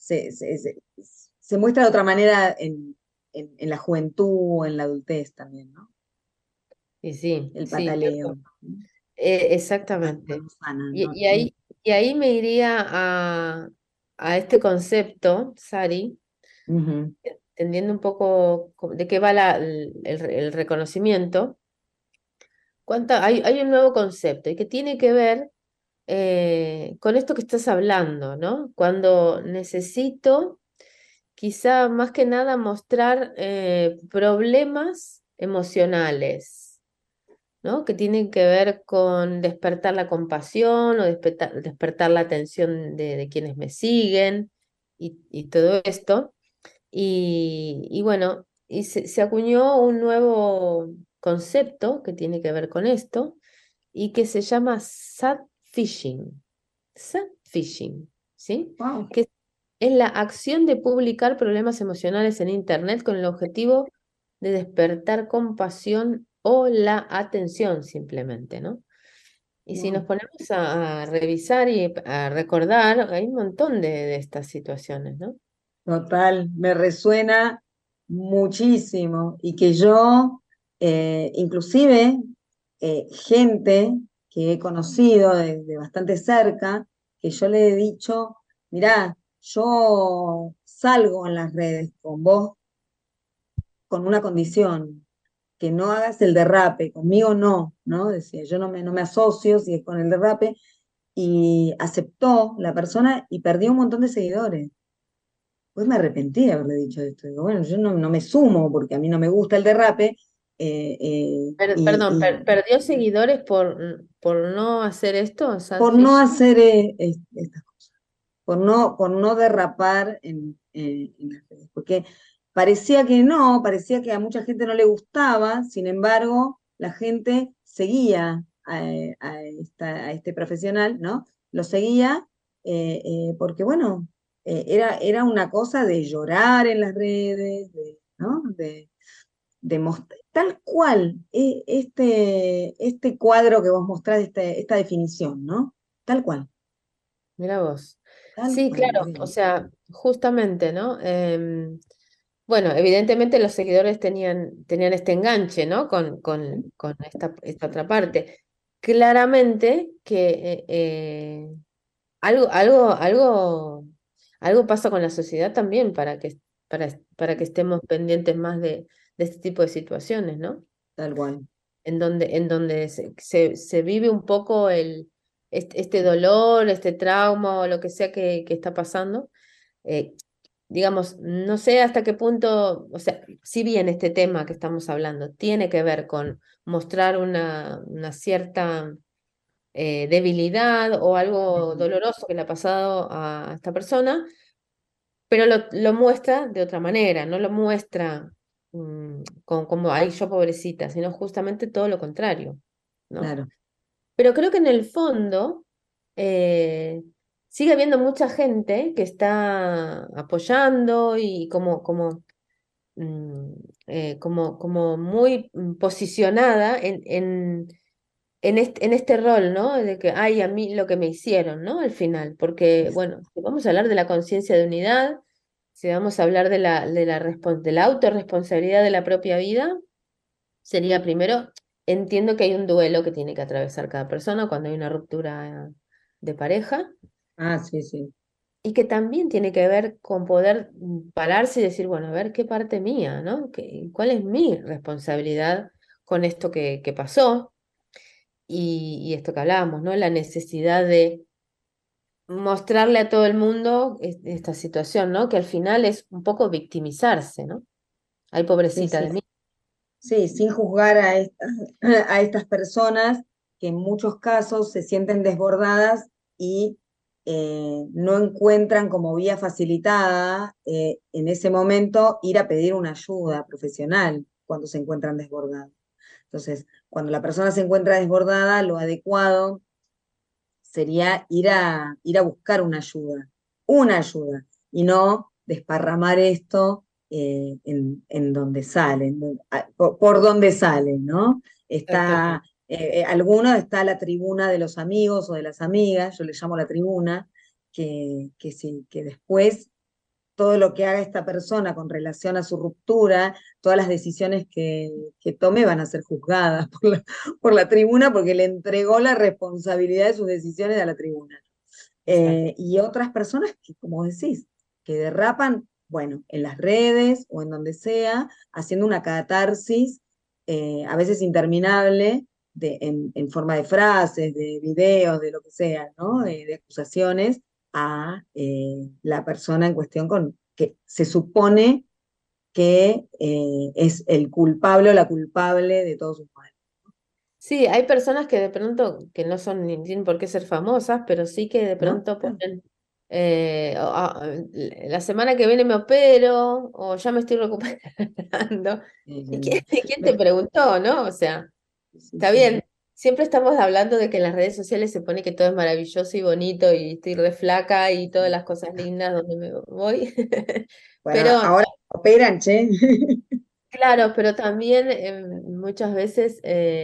E: se muestra de otra manera en la juventud, en la adultez también, ¿no?
D: Y sí,
E: El
D: sí, tal
E: pataleo,
D: cual.
E: ¿no?
D: Exactamente.
E: Sana,
D: Y,
E: ¿no?
D: y ahí, y ahí me iría a este concepto, Sari,
E: Ujú.
D: entendiendo un poco de qué va el reconocimiento. Hay un nuevo concepto y que tiene que ver con esto que estás hablando, ¿no? Cuando necesito, quizá más que nada, mostrar problemas emocionales, ¿no? Que tienen que ver con despertar la compasión o despertar la atención de quienes me siguen y todo esto. Y bueno, se acuñó un nuevo concepto que tiene que ver con esto y que se llama sad phishing. Sad phishing, ¿sí?
E: Wow.
D: Que es la acción de publicar problemas emocionales en Internet con el objetivo de despertar compasión o la atención simplemente, ¿no? Y si nos
E: Wow.
D: ponemos a revisar y a recordar, hay un montón de estas situaciones, ¿no?
E: Total, me resuena muchísimo y que yo, inclusive, gente que he conocido de bastante cerca, que yo le he dicho, mirá, yo salgo en las redes con vos con una condición, que no hagas el derrape, conmigo no, ¿no? Decía, yo no me asocio si es con el derrape, y aceptó la persona y perdió un montón de seguidores. Pues me arrepentí de haberle dicho esto. Digo, bueno, yo no me sumo porque a mí no me gusta el derrape.
D: Perdón,
E: Y
D: ¿perdió seguidores por no hacer esto,
E: por no
D: Sadfish?
E: hacer estas cosas, por no derrapar en las redes. Porque parecía que a mucha gente no le gustaba, sin embargo, la gente seguía a este profesional, ¿no? Lo seguía porque, bueno, era una cosa de llorar en las redes, ¿no? Tal cual, este cuadro que vos mostrás, esta definición, ¿no? Tal cual,
D: Mira vos.
E: tal
D: Sí,
E: cual,
D: claro, o
E: increíble.
D: sea, justamente, ¿no? Bueno, evidentemente los seguidores tenían este enganche, ¿no? Con esta otra parte. Claramente que algo, algo, algo, algo pasa con la sociedad también para que estemos pendientes más de este tipo de situaciones, ¿no?
E: Tal cual.
D: En donde se vive un poco este dolor, este trauma o lo que sea que está pasando. Eh, digamos, no sé hasta qué punto, o sea, si bien este tema que estamos hablando tiene que ver con mostrar una cierta debilidad o algo
E: Ujú.
D: doloroso que le ha pasado a esta persona, pero lo muestra de otra manera, no lo muestra como, ay, yo pobrecita, sino justamente todo lo contrario, ¿no?
E: Claro.
D: Pero creo que en el fondo eh, sigue habiendo mucha gente que está apoyando y mm, como muy posicionada en este rol, ¿no? De que, ay, a mí lo que me hicieron, ¿no? Al final, porque, bueno, si vamos a hablar de la conciencia de unidad, si vamos a hablar de la autorresponsabilidad de la propia vida, sería primero, entiendo que hay un duelo que tiene que atravesar cada persona cuando hay una ruptura de pareja
E: Ah, sí, sí.
D: y que también tiene que ver con poder pararse y decir, bueno, a ver qué parte mía, ¿no? ¿Cuál es mi responsabilidad con esto que pasó? Y esto que hablábamos, ¿no? La necesidad mostrarle a todo el mundo esta situación, ¿no? Que al final es un poco victimizarse, ¿no? Ay,
E: Sí,
D: pobrecita
E: sí,
D: de mí.
E: sí, sin juzgar a a estas personas que en muchos casos se sienten desbordadas y no encuentran como vía facilitada en ese momento ir a pedir una ayuda profesional cuando se encuentran desbordadas. Entonces, cuando la persona se encuentra desbordada, lo adecuado sería ir a buscar una ayuda, y no desparramar esto en donde sale, por donde sale, ¿no?
D: Exactamente.
E: Algunos está la tribuna de los amigos o de las amigas, yo le llamo la tribuna, que sí, que después todo lo que haga esta persona con relación a su ruptura, todas las decisiones que tome van a ser juzgadas por la tribuna porque le entregó la responsabilidad de sus decisiones a la tribuna.
D: Exacto.
E: Y otras personas que, como decís, que derrapan, bueno, en las redes o en donde sea, haciendo una catarsis, a veces interminable, en forma de frases, de videos, de lo que sea, ¿no? De acusaciones a la persona en cuestión que se supone que es el culpable o la culpable de todos sus males.
D: Sí, hay personas que de pronto, que no son ni tienen por qué ser famosas, pero sí que de
E: ¿No?
D: pronto ponen, la semana que viene me opero, o ya me estoy recuperando. ¿Y quién,
E: Eh,
D: quién te
E: me-
D: preguntó, no? O sea,
E: sí,
D: está
E: sí.
D: bien. Siempre estamos hablando de que en las redes sociales se pone que todo es maravilloso y bonito y estoy re flaca y todas las cosas lindas donde me voy.
E: Bueno,
D: Pero
E: ahora operan, che.
D: claro, pero también muchas veces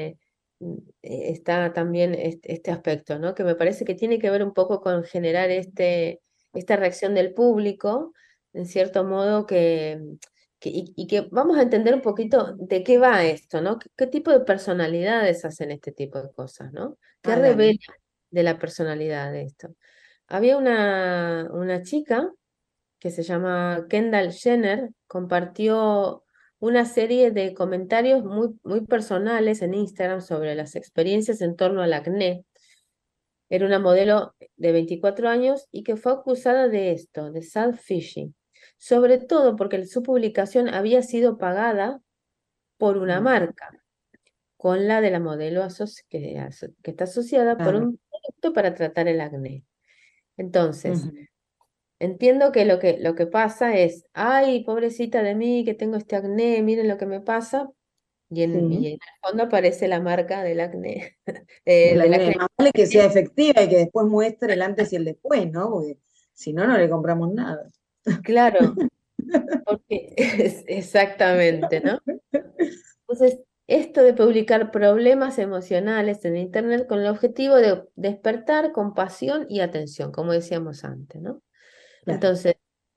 D: está también este aspecto, ¿no? Que me parece que tiene que ver un poco con generar esta reacción del público, en cierto modo, y que vamos a entender un poquito de qué va esto, ¿no? ¿Qué tipo de personalidades hacen este tipo de cosas, ¿no? ¿Qué
E: Ah, dale.
D: revela de la personalidad de esto? Había una chica que se llama Kendall Jenner, compartió una serie de comentarios muy personales en Instagram sobre las experiencias en torno al acné. Era una modelo de 24 años y que fue acusada de esto, de sad phishing, sobre todo porque su publicación había sido pagada por una
E: Mm,
D: marca, con la de la modelo que está asociada por
E: claro.
D: un producto para tratar el acné. Entonces,
E: Ujú.
D: entiendo que lo que pasa es, ay, pobrecita de mí, que tengo este acné, miren lo que me pasa, y
E: Sí,
D: en el fondo aparece la marca del acné,
E: del
D: de la
E: acné.
D: crema.
E: Más vale que sea efectiva y que después muestre el antes y el después, ¿no? Porque si no, no le compramos nada.
D: Claro, porque exactamente, ¿no? Entonces, esto de publicar problemas emocionales en Internet con el objetivo de despertar compasión y atención, como decíamos antes, ¿no?
E: Claro.
D: Entonces,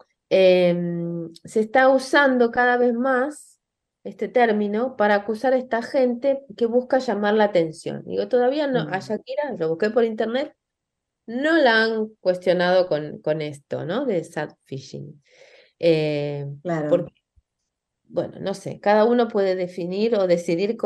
D: se está usando cada vez más este término para acusar a esta gente que busca llamar la atención. Digo, todavía no, a
E: Mm,
D: Shakira, lo busqué por internet, no la han cuestionado con esto, ¿no? De sad phishing. Eh,
E: claro.
D: Porque, bueno, no sé, cada uno puede definir o decidir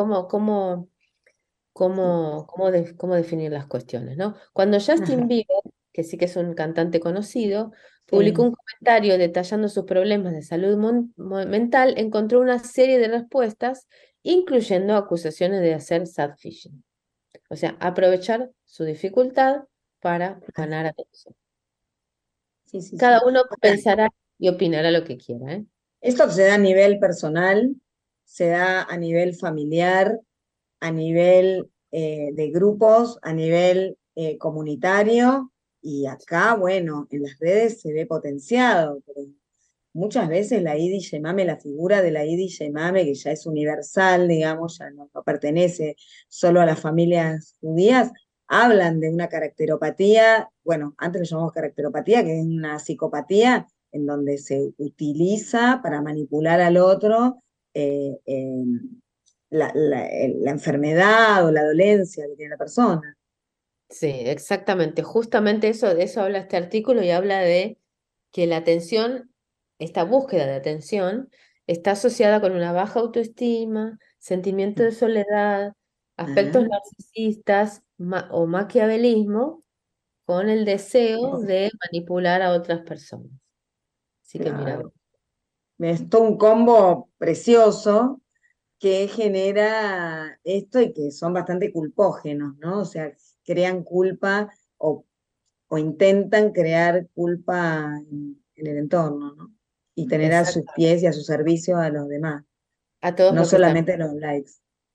D: cómo definir las cuestiones, ¿no? Cuando Justin
E: Ajá.
D: Bieber, que sí que es un cantante conocido, publicó
E: Sí.
D: un comentario detallando sus problemas de salud mental, encontró una serie de respuestas, incluyendo acusaciones de hacer sad phishing. O sea, aprovechar su dificultad para ganar atención.
E: Sí, sí,
D: Cada
E: sí.
D: uno
E: Ahora,
D: pensará y opinará lo que quiera, ¿eh?
E: esto se da a nivel personal, se da a nivel familiar, a nivel de grupos, a nivel comunitario, y acá, bueno, en las redes se ve potenciado, pero muchas veces la Idi Yemame, la figura de la Idi Yemame, que ya es universal, digamos, ya no pertenece solo a las familias judías, hablan de una caracteropatía, bueno, antes lo llamamos caracteropatía, que es una psicopatía en donde se utiliza para manipular al otro eh, eh, la enfermedad o la dolencia que tiene la persona.
D: Sí, exactamente. Justamente eso, de eso habla este artículo y habla de que la atención, esta búsqueda de atención, está asociada con una baja autoestima, sentimiento de soledad, aspectos
E: Ah,
D: narcisistas o maquiavelismo, con el deseo de manipular a otras personas. Así que mira,
E: Claro. Es todo un combo precioso que genera esto y que son bastante culpógenos, ¿no? O sea, crean culpa o intentan crear culpa en el entorno, ¿no? Y tener a sus
D: exacto,
E: pies y a su servicio a los demás,
D: a todos
E: no
D: los que están.
E: solamente los likes.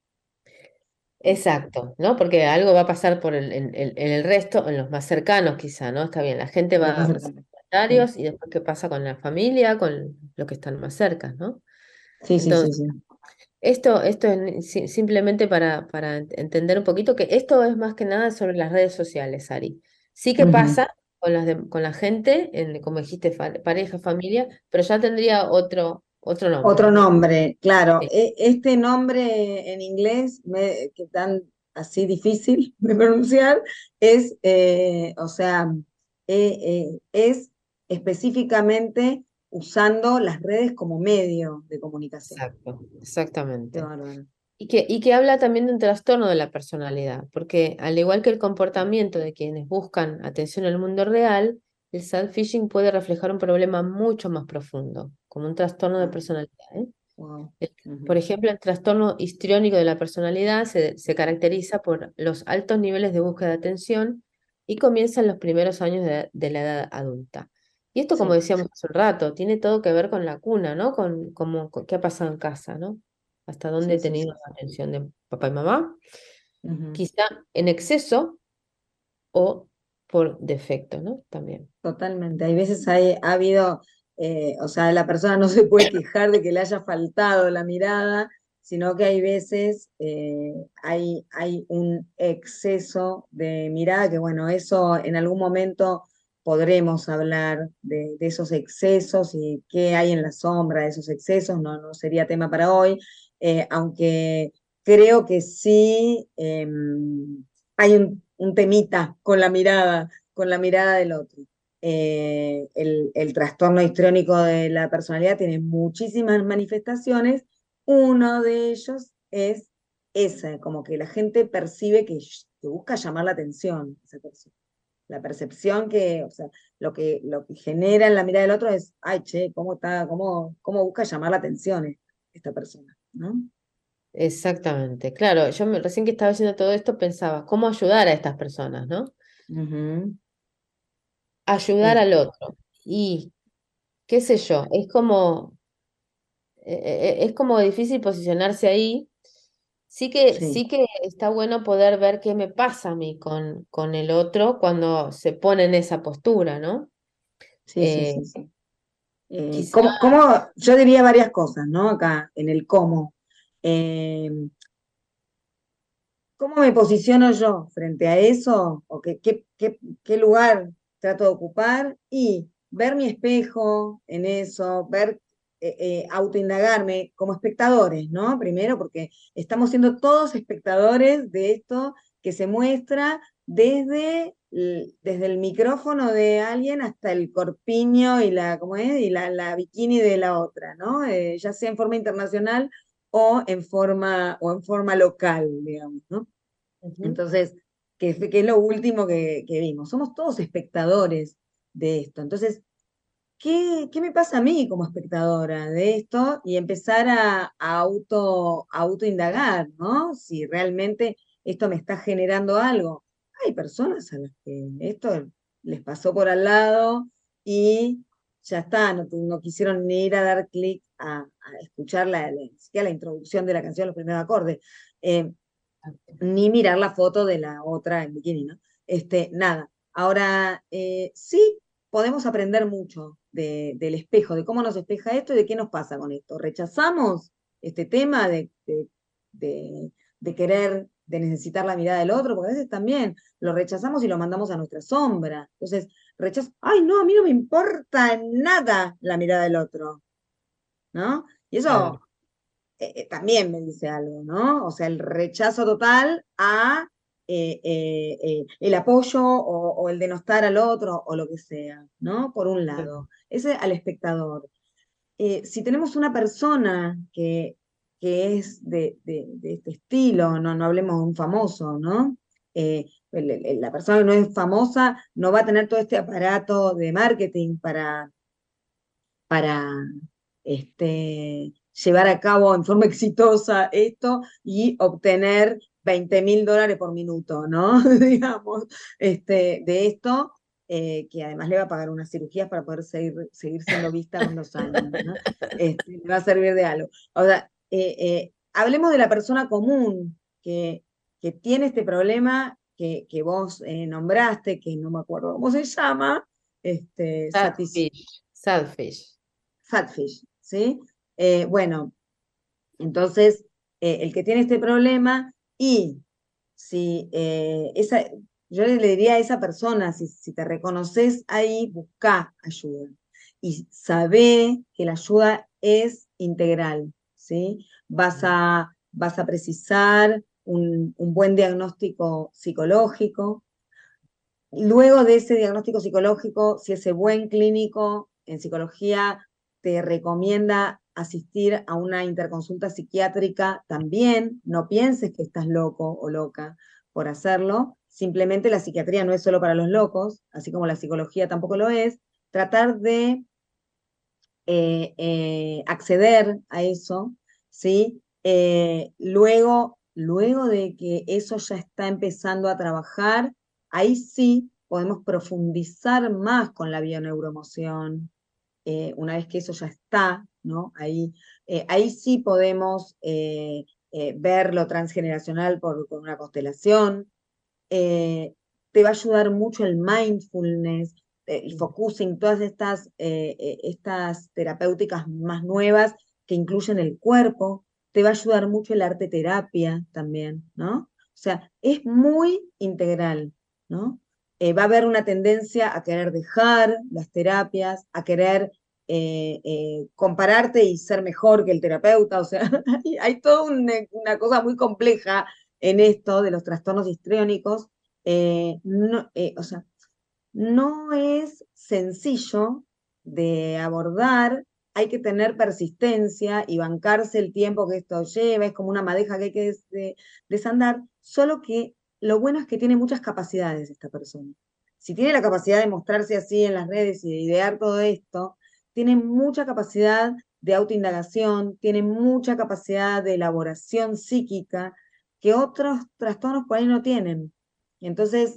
D: Exacto, ¿no? Porque algo va a pasar por en el resto, en los más cercanos quizá, ¿no? Está bien, la gente
E: Lo
D: va a
E: más
D: recibir
E: cercano. Sí,
D: comentarios y después qué pasa con la familia, con los que están más cerca, ¿no?
E: sí, sí, sí,
D: Entonces,
E: sí.
D: esto es simplemente para entender un poquito que esto es más que nada sobre las redes sociales, Ari. Sí que
E: Ujú.
D: pasa con con la gente, como dijiste, pareja, familia, pero ya tendría otro nombre,
E: Otro
D: ¿no?
E: nombre, claro.
D: Sí,
E: Este nombre en inglés, que tan así difícil de pronunciar, es, o sea, es específicamente usando las redes como medio de comunicación.
D: exacto,
E: Qué
D: exactamente.
E: bárbaro.
D: Y que habla también de un trastorno de la personalidad, porque al igual que el comportamiento de quienes buscan atención al mundo real, el self-phishing puede reflejar un problema mucho más profundo, como un trastorno de
E: Ah,
D: personalidad, ¿eh?
E: wow.
D: Por
E: Ujú.
D: ejemplo, el trastorno histriónico de la personalidad se caracteriza por los altos niveles de búsqueda de atención y comienza en los primeros años de la edad adulta. Y esto, como
E: Sí,
D: decíamos hace un rato, tiene todo que ver con la cuna, ¿no? Con qué ha pasado en casa, ¿no? Hasta dónde
E: sí,
D: he
E: sí, sí.
D: tenido la atención de papá y mamá,
E: Ujú.
D: quizá en exceso o por defecto, ¿no? También.
E: Totalmente. Hay veces ha habido, o sea, la persona no se puede quejar de que le haya faltado la mirada, sino que hay veces hay un exceso de mirada que, bueno, eso en algún momento podremos hablar de esos excesos y qué hay en la sombra de esos excesos, no sería tema para hoy, aunque creo que sí hay un temita con la mirada del otro. El trastorno histriónico de la personalidad tiene muchísimas manifestaciones. Uno de ellos es esa, como que la gente percibe que busca llamar la atención esa persona. La percepción que, o sea, lo que genera en la mirada del otro es, ay, che, ¿cómo está, cómo busca llamar la atención esta persona? ¿No?
D: Exactamente. Claro, recién que estaba haciendo todo esto pensaba, ¿cómo ayudar a estas personas, ¿no?
E: Ujú.
D: Ayudar
E: Es,
D: al otro. Y qué sé yo, es como difícil posicionarse ahí.
E: sí,
D: Sí que está bueno poder ver qué me pasa a mí con el otro cuando se pone en esa postura, ¿no?
E: sí, sí,
D: Eh,
E: sí, sí.
D: quizá,
E: Yo diría varias cosas, ¿no? Acá, en el cómo. Eh, ¿Cómo me posiciono yo frente a eso? ¿O qué lugar trato de ocupar? Y ver mi espejo en eso, autoindagarme como espectadores, ¿no? Primero, porque estamos siendo todos espectadores de esto que se muestra desde el micrófono de alguien hasta el corpiño y ¿cómo es? Y la bikini de la otra, ¿no? Ya sea en forma internacional o en forma local, digamos, ¿no?
D: ujú,
E: Entonces, que es lo último que vimos. Somos todos espectadores de esto. Entonces, ¿qué me pasa a mí como espectadora de esto? Y empezar a autoindagar, ¿no? Si realmente esto me está generando algo. Hay personas a las que esto les pasó por al lado y ya está, no quisieron ni ir a dar clic a escuchar ni siquiera la introducción de la canción, los primeros acordes. Eh, Ni mirar la foto de la otra en bikini, ¿no? Nada. Ahora, sí podemos aprender mucho del espejo, de cómo nos espeja esto y de qué nos pasa con esto. ¿Rechazamos este tema de querer, de necesitar la mirada del otro? Porque a veces también lo rechazamos y lo mandamos a nuestra sombra. Entonces, rechazo, ay, no, a mí no me importa nada la mirada del otro, ¿no? Y
D: claro.
E: eso también me dice algo, ¿no? O sea, el rechazo total a el apoyo o el denostar al otro o lo que sea, ¿no? Por un lado. Ese al espectador. Si tenemos una persona que es de este estilo, no hablemos de un famoso, ¿no? La persona que no es famosa no va a tener todo este aparato de marketing para llevar a cabo en forma exitosa esto y obtener $20.000 por minuto, ¿no? Digamos, de esto, que además le va a pagar unas cirugías para poder seguir siendo vista unos años, ¿no? Le va a servir de algo. O sea, hablemos de la persona común que tiene este problema que vos nombraste, que no me acuerdo cómo se llama,
D: Sadfish.
E: Fatfish, ¿sí? Bueno, entonces, el que tiene este problema y si yo le diría a esa persona, si te reconoces ahí, busca ayuda y sabé que la ayuda es integral, ¿sí? Vas a precisar un buen diagnóstico psicológico. Luego de ese diagnóstico psicológico, si ese buen clínico en psicología te recomienda asistir a una interconsulta psiquiátrica, también no pienses que estás loco o loca por hacerlo. Simplemente la psiquiatría no es solo para los locos, así como la psicología tampoco lo es. Tratar de acceder a eso, ¿sí? Luego de que eso ya está empezando a trabajar, ahí sí podemos profundizar más con la bioneuroemoción, una vez que eso ya está, ¿no? Ahí sí podemos ver lo transgeneracional con una constelación. Te va a ayudar mucho el mindfulness, el focusing, todas estas terapéuticas más nuevas que incluyen el cuerpo. Te va a ayudar mucho el arte terapia también, ¿no? O sea, es muy integral, ¿no? Va a haber una tendencia a querer dejar las terapias, a querer compararte y ser mejor que el terapeuta, o sea, hay toda una cosa muy compleja en esto de los trastornos histriónicos. O sea, no es sencillo de abordar, hay que tener persistencia y bancarse el tiempo que esto lleva, es como una madeja que hay que desandar, solo que lo bueno es que tiene muchas capacidades esta persona. Si tiene la capacidad de mostrarse así en las redes y de idear todo esto, tiene mucha capacidad de autoindagación, tiene mucha capacidad de elaboración psíquica que otros trastornos por ahí no tienen. Y entonces,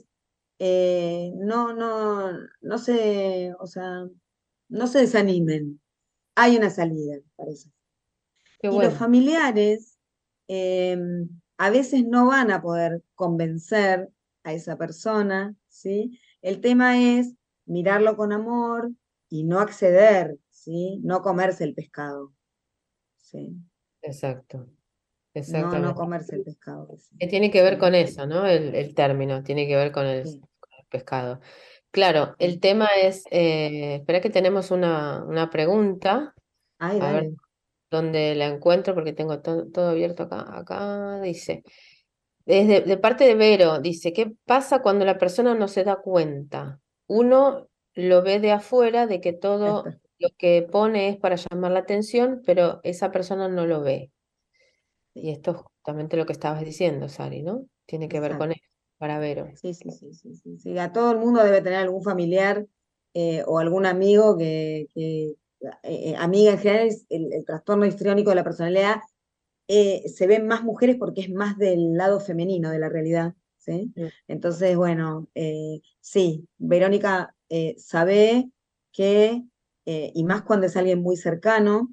E: no se, o sea, no se desanimen. Hay una salida, parece.
D: Qué
E: Y los
D: bueno.
E: familiares eh, a veces no van a poder convencer a esa persona, ¿sí? El tema es mirarlo con amor y no acceder, ¿sí? No comerse el pescado, ¿sí?
D: Exacto,
E: No
D: exactamente.
E: comerse el pescado.
D: Que tiene que ver
E: ¿Sí?
D: con eso, ¿no? El término, tiene que ver
E: Sí.
D: con el pescado. Claro, el
E: Sí.
D: tema es, espera que tenemos una pregunta,
E: Ay,
D: a ver
E: dale.
D: dónde la encuentro, porque tengo todo abierto acá. Acá dice, de parte de Vero, dice, ¿qué pasa cuando la persona no se da cuenta? Uno lo ve de afuera de que
E: Ahí
D: todo
E: está.
D: lo que pone es para llamar la atención, pero esa persona no lo ve. Y
E: Sí,
D: esto es justamente lo que estabas diciendo, Sari, ¿no? Tiene que ver con
E: exacto.
D: eso, para Vero.
E: Sí. A todo el mundo debe tener algún familiar o algún amigo amiga en general, el trastorno histriónico de la personalidad se ven más mujeres porque es más del lado femenino de la realidad, ¿sí?
D: Mm.
E: Entonces, bueno, sí, Verónica sabe que, y más cuando es alguien muy cercano,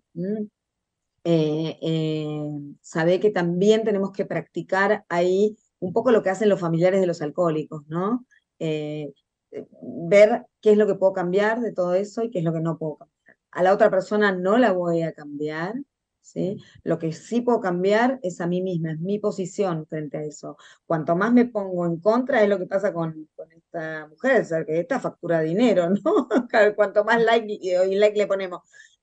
E: sabe que también tenemos que practicar ahí un poco lo que hacen los familiares de los alcohólicos, ¿no? Ver qué es lo que puedo cambiar de todo eso y qué es lo que no puedo cambiar. A la otra persona no la voy a cambiar, ¿sí? Lo que sí puedo cambiar es a mí misma, es mi posición frente a eso. Cuanto más me pongo en contra, es lo que pasa con esta mujer, o sea, que esta factura dinero, ¿no? Cuanto más like y like le ponemos.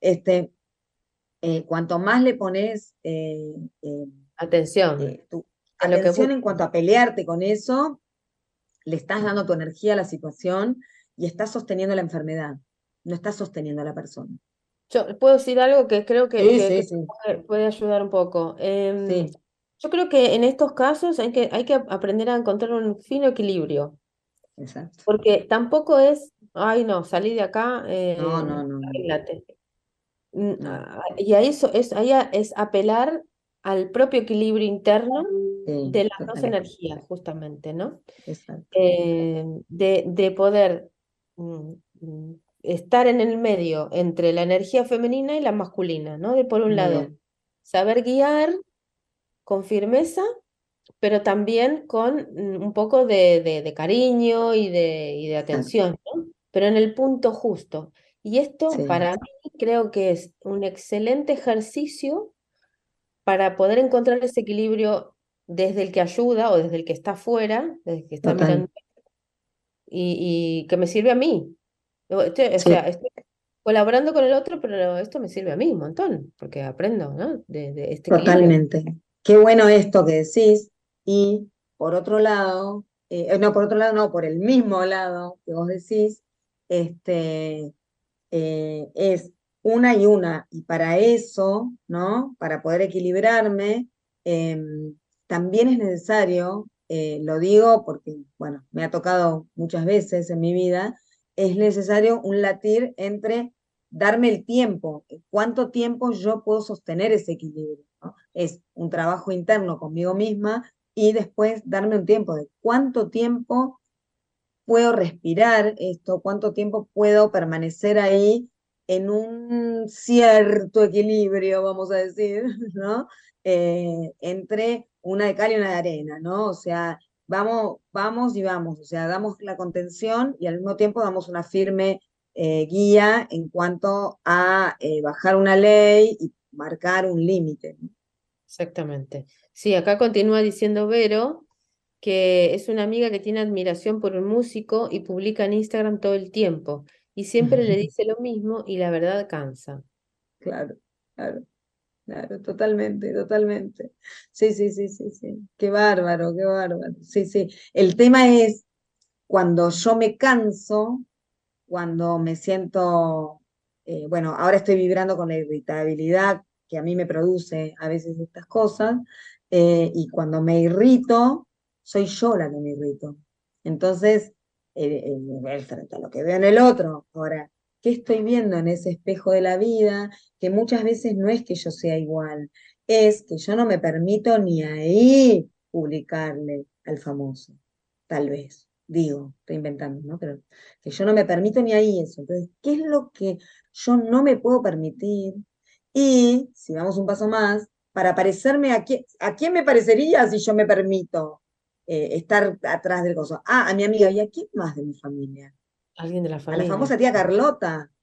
E: Cuanto más le pones
D: Atención,
E: tu
D: es lo que
E: atención en
D: busco.
E: cuanto a pelearte con eso, le estás dando tu energía a la situación y estás sosteniendo la enfermedad, no estás sosteniendo a la persona.
D: Yo puedo decir algo que creo
E: Sí,
D: que
E: sí.
D: puede ayudar un poco.
E: Sí,
D: Yo creo que en estos casos hay que aprender a encontrar un fino equilibrio,
E: Exacto.
D: porque tampoco es, ay no, salí de acá,
E: No, no, no, no,
D: arréglate.
E: no.
D: Y a eso es apelar al propio equilibrio interno
E: Sí,
D: de las dos
E: totalmente.
D: energías, justamente, ¿no?
E: Exacto.
D: De poder estar en el medio entre la energía femenina y la masculina, ¿no? De por un lado,
E: Bien,
D: saber guiar con firmeza, pero también con un poco de cariño y de
E: exacto.
D: atención, ¿no? Pero en el punto justo. Y esto
E: Sí,
D: para mí creo que es un excelente ejercicio para poder encontrar ese equilibrio desde el que ayuda o desde el que está afuera, desde el que está
E: total.
D: mirando y que me sirve a mí. O
E: Sí,
D: sea, estoy colaborando con el otro, pero esto me sirve a mí un montón, porque aprendo, ¿no? De este equilibrio.
E: totalmente. Qué bueno esto que decís. Y por otro lado, no, por otro lado, no, por el mismo lado que vos decís, este, es una y una. Y para eso, ¿no? Para poder equilibrarme, también es necesario, lo digo porque, bueno, me ha tocado muchas veces en mi vida, es necesario un latir entre darme el tiempo, cuánto tiempo yo puedo sostener ese equilibrio, ¿no? Es un trabajo interno conmigo misma y después darme un tiempo de cuánto tiempo puedo respirar esto, cuánto tiempo puedo permanecer ahí en un cierto equilibrio, vamos a decir, ¿no? Entre una de cal y una de arena, ¿no? O sea, vamos, vamos y vamos, o sea, damos la contención y al mismo tiempo damos una firme guía en cuanto a bajar una ley y marcar un límite, ¿no?
D: Exactamente. Sí, acá continúa diciendo Vero que es una amiga que tiene admiración por un músico y publica en Instagram todo el tiempo. Y siempre le dice lo mismo y la verdad cansa.
E: Claro, claro. Claro, totalmente, totalmente. Sí, sí, sí, sí, sí. Qué bárbaro, qué bárbaro. Sí, sí. El tema es cuando yo me canso, cuando me siento, bueno, ahora estoy vibrando con la irritabilidad que a mí me produce a veces estas cosas, y cuando me irrito, soy yo la que me irrito. Entonces, frente a lo que veo en el otro, ahora, ¿qué estoy viendo en ese espejo de la vida? Que muchas veces no es que yo sea igual, es que yo no me permito ni ahí publicarle al famoso, tal vez. Digo, estoy inventando, ¿no? Pero que yo no me permito ni ahí eso. Entonces, ¿qué es lo que yo no me puedo permitir? Y, si vamos un paso más, para parecerme a quién me parecería si yo me permito estar atrás del coso. Ah, a mi amiga, ¿y a quién más de mi familia?
D: Alguien de la
E: A la
D: familia.
E: famosa tía Carlota,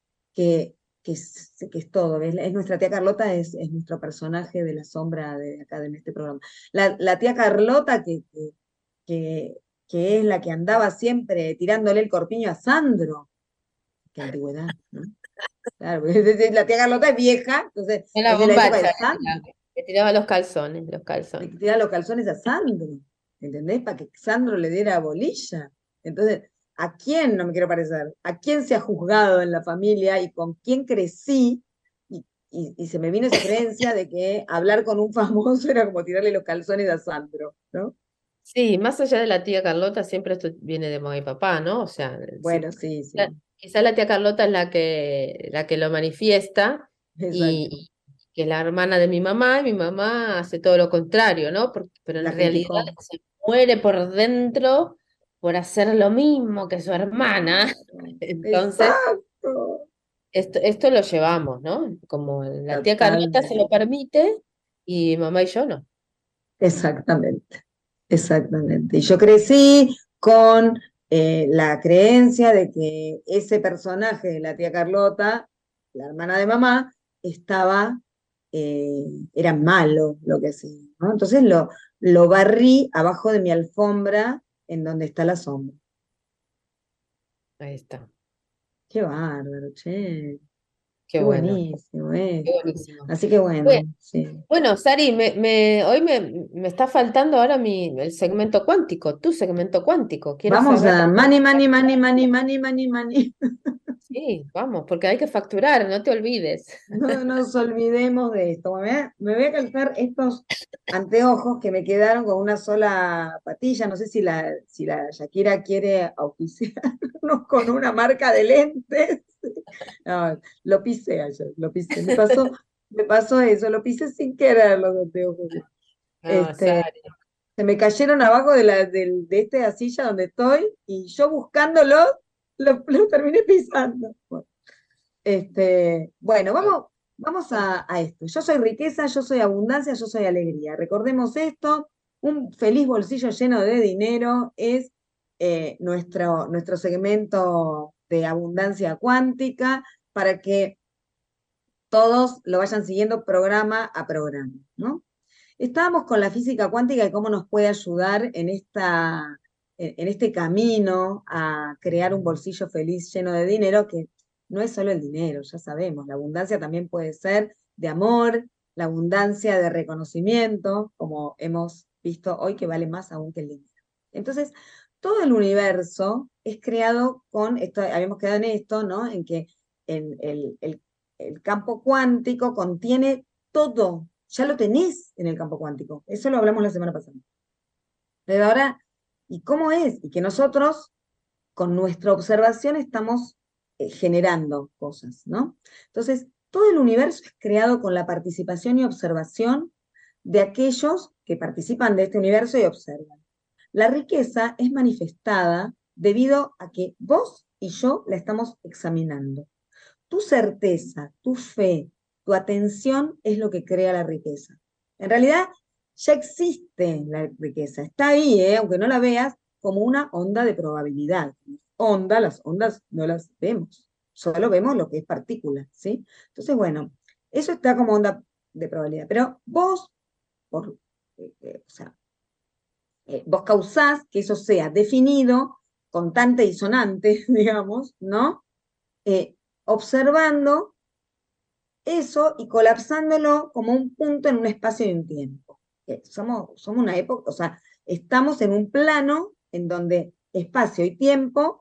E: que es todo, ¿ves? Es nuestra tía Carlota, es nuestro personaje de la sombra de acá en este programa. La tía Carlota que, que es la que andaba siempre tirándole el corpiño a Sandro. Qué antigüedad, ¿no? Claro, porque la tía Carlota es vieja, entonces
D: Es la
E: es de la época
D: bombacha,
E: de Sandro,
D: le tiraba los calzones, los
E: de que
D: calzones.
E: tira los calzones a Sandro, ¿entendés? Para que Sandro le diera bolilla. Entonces, ¿a quién no me quiero parecer? ¿A quién se ha juzgado en la familia y con quién crecí? Y se me vino esa creencia de que hablar con un famoso era como tirarle los calzones a Sandro, ¿no?
D: Sí, más allá de la tía Carlota, siempre esto viene de mamá y papá, ¿no? O sea,
E: Bueno, sí,
D: la-
E: sí,
D: quizá la tía Carlota es la que lo manifiesta
E: exacto.
D: y que es la hermana de mi mamá hace todo lo contrario, ¿no? Pero en
E: La
D: realidad
E: criticó.
D: se muere por dentro por hacer lo mismo que su hermana. Entonces,
E: Exacto.
D: esto lo llevamos, ¿no? Como la tía Carlota se
E: Totalmente.
D: lo permite y mamá y yo no.
E: Exactamente. Exactamente. Y yo crecí con la creencia de que ese personaje de la tía Carlota, la hermana de mamá, estaba, era malo lo que hacía, ¿no? Entonces lo barrí abajo de mi alfombra en donde está la sombra.
D: Ahí está.
E: Qué bárbaro, che.
D: Qué
E: Qué
D: bueno,
E: buenísimo
D: qué
E: esto.
D: buenísimo.
E: Así que
D: Bueno,
E: bueno, sí.
D: bueno, Sari, hoy me está faltando ahora el segmento cuántico, tu segmento cuántico. Quiero
E: Vamos
D: saber.
E: a money, money, money, money, money, money, money.
D: Sí, vamos, porque hay que facturar, no te olvides.
E: No nos olvidemos de esto. Me voy a calzar estos anteojos que me quedaron con una sola patilla. No sé si la Shakira quiere auspiciarnos con una marca de lentes. No, lo pisé ayer, lo pisé. Me pasó eso, lo pisé sin querer los anteojos.
D: No,
E: Este,
D: Sari.
E: se me cayeron abajo de esta silla donde estoy y yo buscándolo, lo terminé pisando. Bueno, vamos a esto. Yo soy riqueza, yo soy abundancia, yo soy alegría. Recordemos esto, un feliz bolsillo lleno de dinero es nuestro segmento de abundancia cuántica para que todos lo vayan siguiendo programa a programa, ¿no? Estábamos con la física cuántica y cómo nos puede ayudar en este camino a crear un bolsillo feliz lleno de dinero, que no es solo el dinero, ya sabemos, la abundancia también puede ser de amor, la abundancia de reconocimiento, como hemos visto hoy que vale más aún que el dinero. Entonces, todo el universo es creado esto, habíamos quedado en esto, ¿no? En que el campo cuántico contiene todo, ya lo tenés en el campo cuántico. Eso lo hablamos la semana pasada. Pero ahora, ¿y cómo es? Y que nosotros, con nuestra observación, estamos generando cosas, ¿no? Entonces, todo el universo es creado con la participación y observación de aquellos que participan de este universo y observan. La riqueza es manifestada debido a que vos y yo la estamos examinando. Tu certeza, tu fe, tu atención es lo que crea la riqueza. En realidad, ya existe la riqueza, está ahí, aunque no la veas, como una onda de probabilidad. Las ondas no las vemos, solo vemos lo que es partícula, ¿sí? Entonces, bueno, eso está como onda de probabilidad, pero vos, o sea, vos causás que eso sea definido, contante y sonante, digamos, ¿no? Observando eso y colapsándolo como un punto en un espacio y un tiempo. Somos una época, o sea, estamos en un plano en donde espacio y tiempo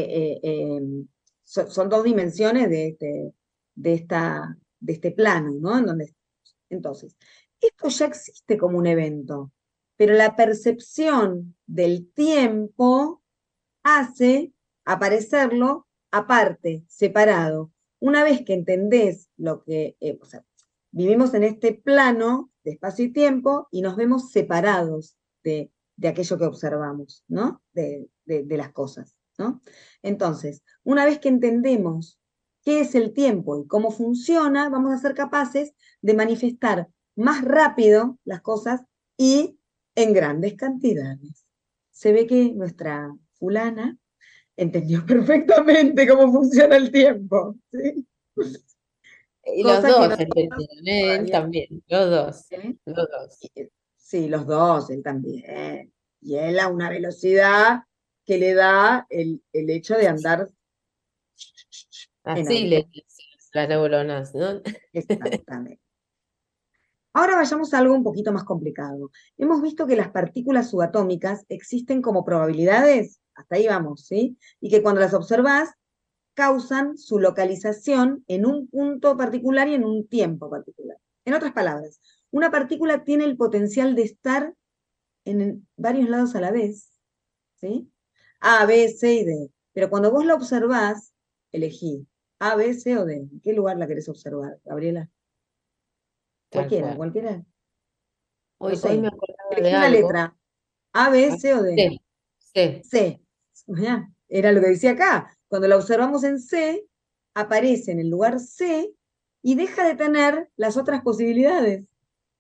E: son dos dimensiones de este plano, ¿no? Entonces, esto ya existe como un evento, pero la percepción del tiempo hace aparecerlo aparte, separado. Una vez que entendés lo que, o sea, vivimos en este plano de espacio y tiempo y nos vemos separados de aquello que observamos, ¿no? De las cosas, ¿no? Entonces, una vez que entendemos qué es el tiempo y cómo funciona, vamos a ser capaces de manifestar más rápido las cosas y en grandes cantidades. Se ve que nuestra fulana entendió perfectamente cómo funciona el tiempo, ¿sí?
D: Y los
E: Cosa que
D: dos
E: nosotros
D: entendieron, él
E: todavía,
D: también, los dos,
E: ¿sí?
D: los dos.
E: Sí, los dos, él también. Y él a una velocidad que le da el hecho de andar en
D: Así le
E: auto.
D: dicen las neuronas, ¿no?
E: Exactamente. Ahora vayamos a algo un poquito más complicado. Hemos visto que las partículas subatómicas existen como probabilidades, hasta ahí vamos, ¿sí? Y que cuando las observas causan su localización en un punto particular y en un tiempo particular. En otras palabras, una partícula tiene el potencial de estar en varios lados a la vez, ¿sí? A, B, C y D. Pero cuando vos la observás, elegí A, B, C o D. ¿En qué lugar la querés observar, Gabriela?
D: Tal
E: Cualquiera,
D: cual.
E: cualquiera. No
D: Hoy me
E: sé.
D: acordaba de
E: Elegí una
D: algo.
E: letra. A, B, C o D.
D: Sí, sí,
E: C. Era lo que decía acá. Cuando la observamos en C, aparece en el lugar C y deja de tener las otras posibilidades.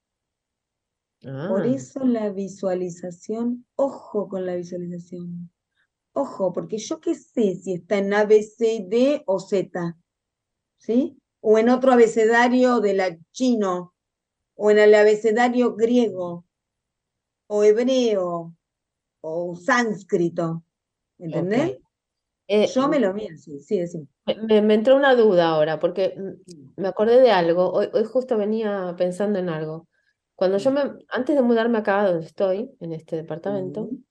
E: Por
D: ah,
E: eso la visualización, ojo con la visualización. Ojo, porque yo qué sé si está en A, B, C, D o Z, ¿sí? O en otro abecedario de la chino, o en el abecedario griego, o hebreo, o sánscrito,
D: ok.
E: ¿entendés?
D: Eh,
E: Yo me lo miro, sí, sí, decimos.
D: Me entró una duda ahora, porque me acordé de algo. Hoy justo venía pensando en algo. Cuando antes de mudarme acá donde estoy, en este departamento,
E: Sí,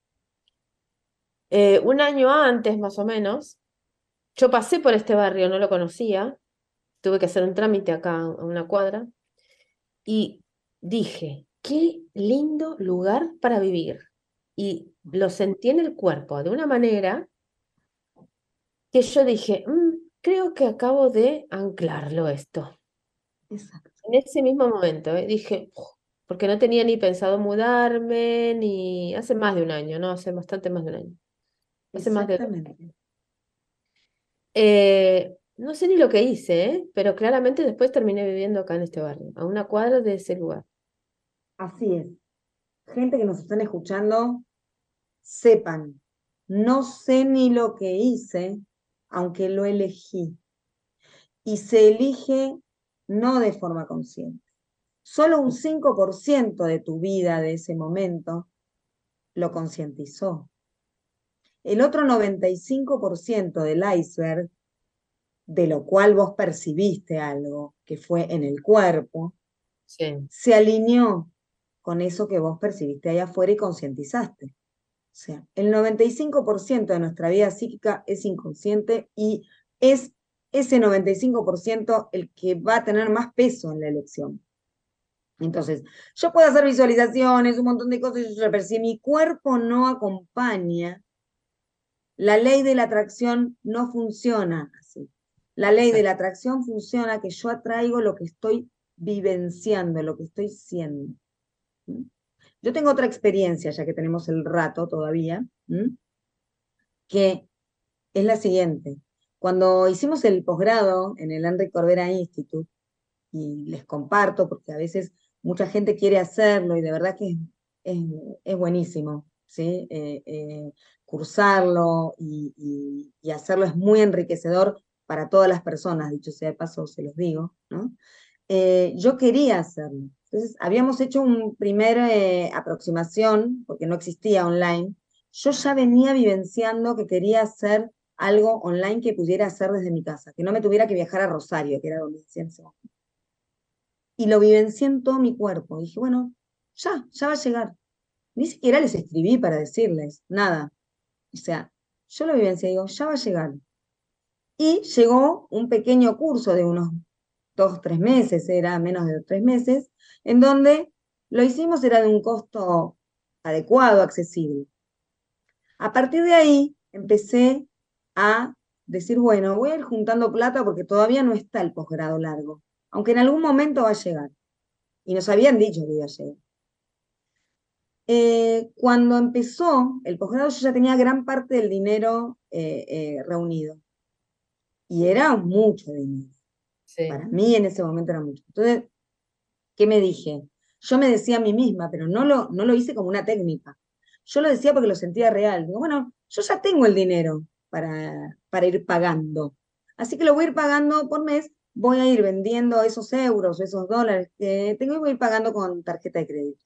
D: un año antes más o menos, yo pasé por este barrio, no lo conocía, tuve que hacer un trámite acá a una cuadra, y dije, qué lindo lugar para vivir. Y lo sentí en el cuerpo de una manera que yo dije, creo que acabo de anclarlo esto.
E: exacto,
D: En ese mismo momento, dije, "Uf", porque no tenía ni pensado mudarme, ni hace más de un año, ¿no? Hace bastante más de un año. Hace más de 2.
E: exactamente.
D: No sé ni lo que hice, pero claramente después terminé viviendo acá en este barrio, a una cuadra de ese lugar.
E: Así es. Gente que nos están escuchando, sepan, no sé ni lo que hice, aunque lo elegí. Y se elige no de forma consciente. Solo un 5% de tu vida de ese momento lo concientizó. El otro 95% del iceberg, de lo cual vos percibiste algo, que fue en el cuerpo,
D: Sí,
E: se alineó con eso que vos percibiste allá afuera y concientizaste. O sea, el 95% de nuestra vida psíquica es inconsciente y es ese 95% el que va a tener más peso en la elección. Entonces, yo puedo hacer visualizaciones, un montón de cosas, pero si mi cuerpo no acompaña, la ley de la atracción no funciona así. La ley de
D: exacto.
E: la atracción funciona que yo atraigo lo que estoy vivenciando, lo que estoy siendo. Yo tengo otra experiencia, ya que tenemos el rato todavía, que es la siguiente. Cuando hicimos el posgrado en el Enrique Corbera Institute, y les comparto porque a veces mucha gente quiere hacerlo y de verdad que es, es buenísimo, ¿sí? Cursarlo y hacerlo es muy enriquecedor para todas las personas, dicho sea de paso, se los digo, ¿no? Yo quería hacerlo. Entonces, habíamos hecho un primer aproximación, porque no existía online. Yo ya venía vivenciando que quería hacer algo online que pudiera hacer desde mi casa, que no me tuviera que viajar a Rosario, que era donde decía en ese momento. Y lo vivencié en todo mi cuerpo. Dije, bueno, ya va a llegar. Ni siquiera les escribí para decirles nada. O sea, yo lo vivencié, digo, ya va a llegar. Y llegó un pequeño curso de unos 2, 3 meses, era menos de 3 meses, en donde lo hicimos, era de un costo adecuado, accesible. A partir de ahí empecé a decir, bueno, voy a ir juntando plata porque todavía no está el posgrado largo, aunque en algún momento va a llegar. Y nos habían dicho que iba a llegar. Cuando empezó el posgrado, yo ya tenía gran parte del dinero reunido. Y era mucho dinero.
D: Sí,
E: Para mí en ese momento era mucho. Entonces, ¿qué me dije? Yo me decía a mí misma, pero no lo hice como una técnica. Yo lo decía porque lo sentía real. Digo, bueno, yo ya tengo el dinero para ir pagando. Así que lo voy a ir pagando por mes. Voy a ir vendiendo esos euros, esos dólares que tengo y voy a ir pagando con tarjeta de crédito.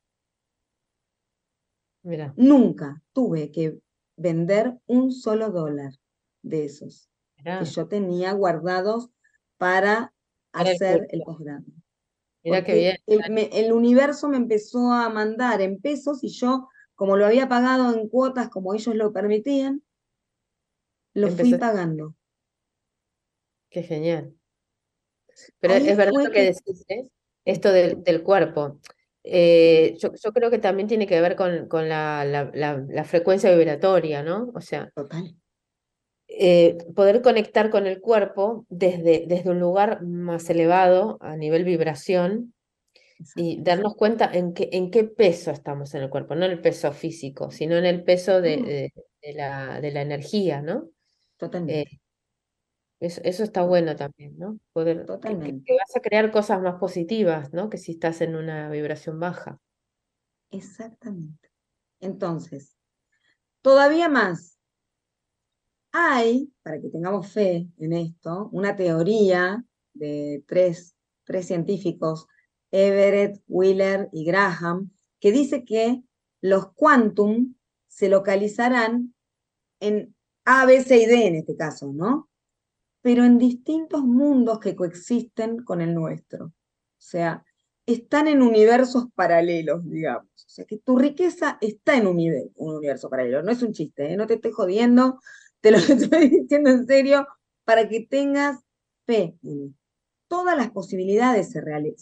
D: mira,
E: Nunca tuve que vender un solo dólar de esos que
D: mira,
E: yo tenía guardados para
D: para el
E: hacer el
D: curso.
E: posgrado.
D: Mira qué
E: Porque
D: bien.
E: el universo me empezó a mandar en pesos y yo, como lo había pagado en cuotas, como ellos lo permitían, lo fui
D: Empezó,
E: pagando.
D: qué genial. Pero
E: Ahí
D: es verdad
E: fue
D: lo que
E: que,
D: decís, ¿eh? Esto del cuerpo. Yo creo que también tiene que ver con la frecuencia vibratoria, ¿no? O sea,
E: total,
D: poder conectar con el cuerpo desde un lugar más elevado a nivel vibración y
E: exacto.
D: darnos cuenta en qué peso estamos en el cuerpo, no en el peso físico, sino en el peso
E: No,
D: de la energía, ¿no? Eh,
E: totalmente,
D: eso está
E: to-
D: bueno también, ¿no? Poder, que
E: totalmente,
D: vas a crear cosas más positivas, ¿no? Que si estás en una vibración baja.
E: exactamente. Entonces, todavía más. Hay, para que tengamos fe en esto, una teoría de tres científicos, Everett, Wheeler y Graham, que dice que los quantum se localizarán en A, B, C y D en este caso, ¿no? pero en distintos mundos que coexisten con el nuestro. O sea, están en universos paralelos, digamos. O sea, que tu riqueza está en un universo paralelo. No es un chiste, ¿eh? No te estoy jodiendo, te lo estoy diciendo en serio, para que tengas fe. Todas las posibilidades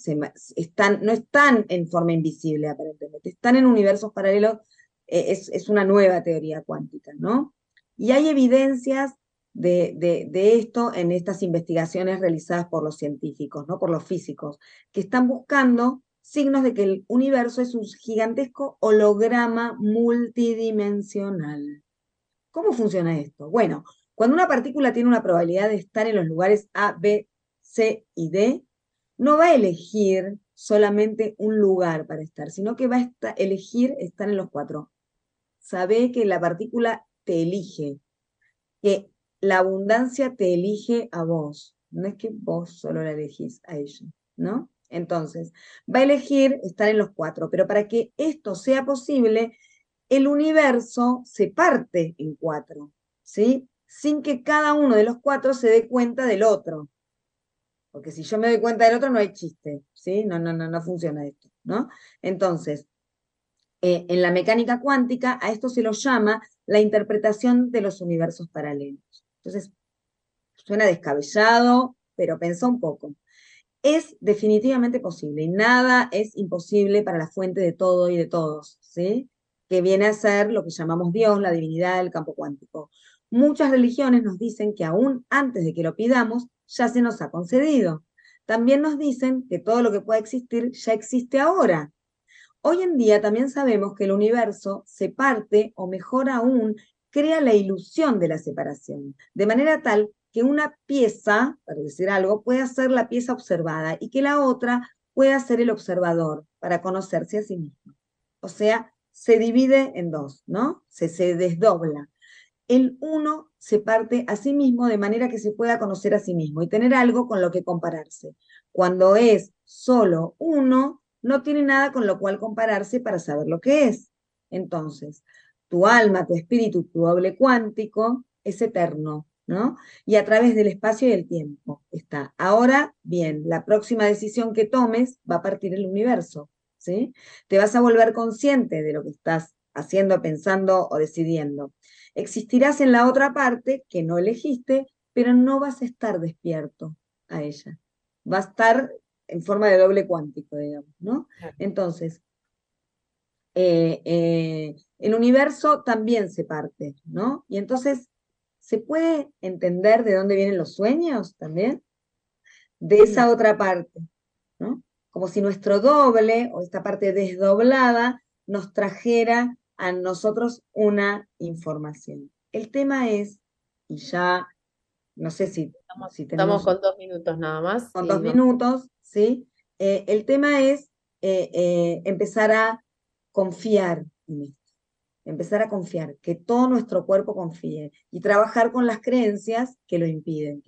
E: no están en forma invisible, aparentemente, están en universos paralelos. Es una nueva teoría cuántica, ¿no? Y hay evidencias de esto en estas investigaciones realizadas por los científicos, ¿no? Por los físicos, que están buscando signos de que el universo es un gigantesco holograma multidimensional. ¿Cómo funciona esto? Bueno, cuando una partícula tiene una probabilidad de estar en los lugares A, B, C y D, no va a elegir solamente un lugar para estar, sino que va a elegir estar en los 4. Sabe que la partícula te elige, que la abundancia te elige a vos, no es que vos solo la elegís a ella, ¿no? Entonces, va a elegir estar en los 4, pero para que esto sea posible, el universo se parte en 4, ¿sí? Sin que cada uno de los 4 se dé cuenta del otro. Porque si yo me doy cuenta del otro, no hay chiste, ¿sí? No funciona esto, ¿no? Entonces, en la mecánica cuántica, a esto se lo llama la interpretación de los universos paralelos. Entonces, suena descabellado, pero pensá un poco. Es definitivamente posible, y nada es imposible para la fuente de todo y de todos, ¿sí? Que viene a ser lo que llamamos Dios, la divinidad, el campo cuántico. Muchas religiones nos dicen que aún antes de que lo pidamos, ya se nos ha concedido. También nos dicen que todo lo que pueda existir ya existe ahora. Hoy en día también sabemos que el universo se parte, o mejor aún, crea la ilusión de la separación, de manera tal que una pieza, para decir algo, pueda ser la pieza observada y que la otra pueda ser el observador para conocerse a sí mismo. O sea, se divide en dos, ¿no? Se desdobla. El uno se parte a sí mismo de manera que se pueda conocer a sí mismo y tener algo con lo que compararse. Cuando es solo uno, no tiene nada con lo cual compararse para saber lo que es. Entonces, tu alma, tu espíritu, tu doble cuántico es eterno, ¿no? Y a través del espacio y el tiempo está. Ahora, bien, la próxima decisión que tomes va a partir el universo, ¿sí? Te vas a volver consciente de lo que estás haciendo, pensando o decidiendo. Existirás en la otra parte que no elegiste, pero no vas a estar despierto a ella. Va a estar en forma de doble cuántico, digamos, ¿no? Entonces, el universo también se parte, ¿no? Y entonces, ¿se puede entender de dónde vienen los sueños también? De esa otra parte, ¿no? Como si nuestro doble, o esta parte desdoblada, nos trajera a nosotros una información. El tema es, y ya, no sé si tenemos...
D: Estamos con 2 minutos nada más.
E: Con 2 minutos, ¿sí? El tema es empezar a confiar en esto. Empezar a confiar, que todo nuestro cuerpo confíe, y trabajar con las creencias que lo impiden,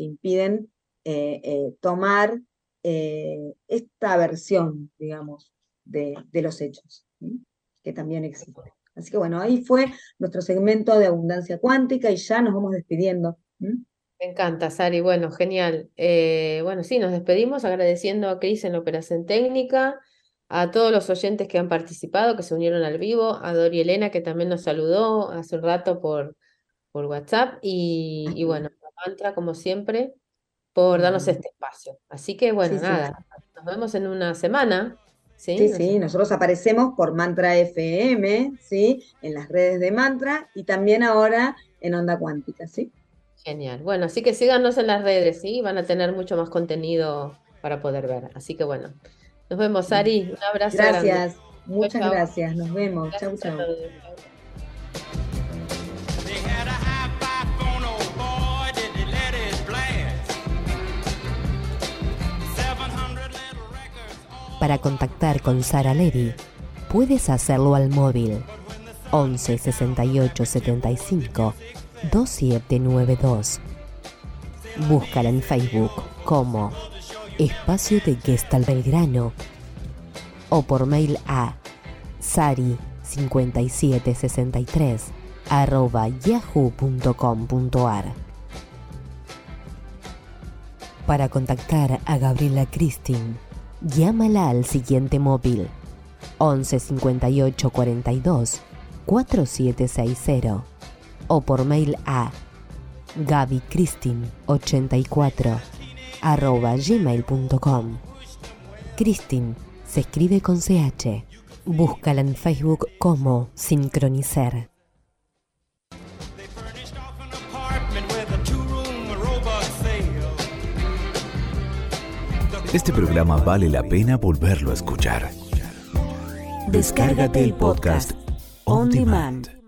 E: tomar esta versión, digamos, de los hechos, ¿sí? Que también existe. Así que bueno, ahí fue nuestro segmento de abundancia cuántica y ya nos vamos despidiendo.
D: Me encanta, Sari. Bueno, genial. Bueno, sí, nos despedimos agradeciendo a Cris en la operación técnica, a todos los oyentes que han participado, que se unieron al vivo, a Dori Elena, que también nos saludó hace un rato por WhatsApp, y bueno, a Mantra, como siempre, por darnos este espacio. Así que bueno,
E: Sí,
D: nada, nos vemos en una semana.
E: Sí, nosotros aparecemos por Mantra FM, ¿sí? En las redes de Mantra y también ahora en Onda Cuántica, ¿sí?
D: Genial. Bueno, así que síganos en las redes, ¿sí? Van a tener mucho más contenido para poder ver. Así que bueno, nos vemos, Sari. Un abrazo grande.
E: Gracias, muchas
D: Chau.
E: gracias. Nos vemos.
D: Gracias
E: Chau,
D: a
E: chau.
D: todos.
C: They had a hi-fi phone, oh boy, did they let it blast. 700 little records.
F: Para contactar con Sara Ledy, puedes hacerlo al móvil 11 68 75 2792. Búscala en Facebook como Espacio de Gestalt Belgrano o por mail a sari5763@yahoo.com.ar. Para contactar a Gabriela Christine, llámala al siguiente móvil: 11 58 42 4760 o por mail a gabicristin84@gmail.com. Christine se escribe con CH. Búscala en Facebook como Sincronicer.
C: They furnished off an apartment with a 2-room robot sale.
A: Este programa vale la pena volverlo a escuchar. Descárgate el podcast On Demand.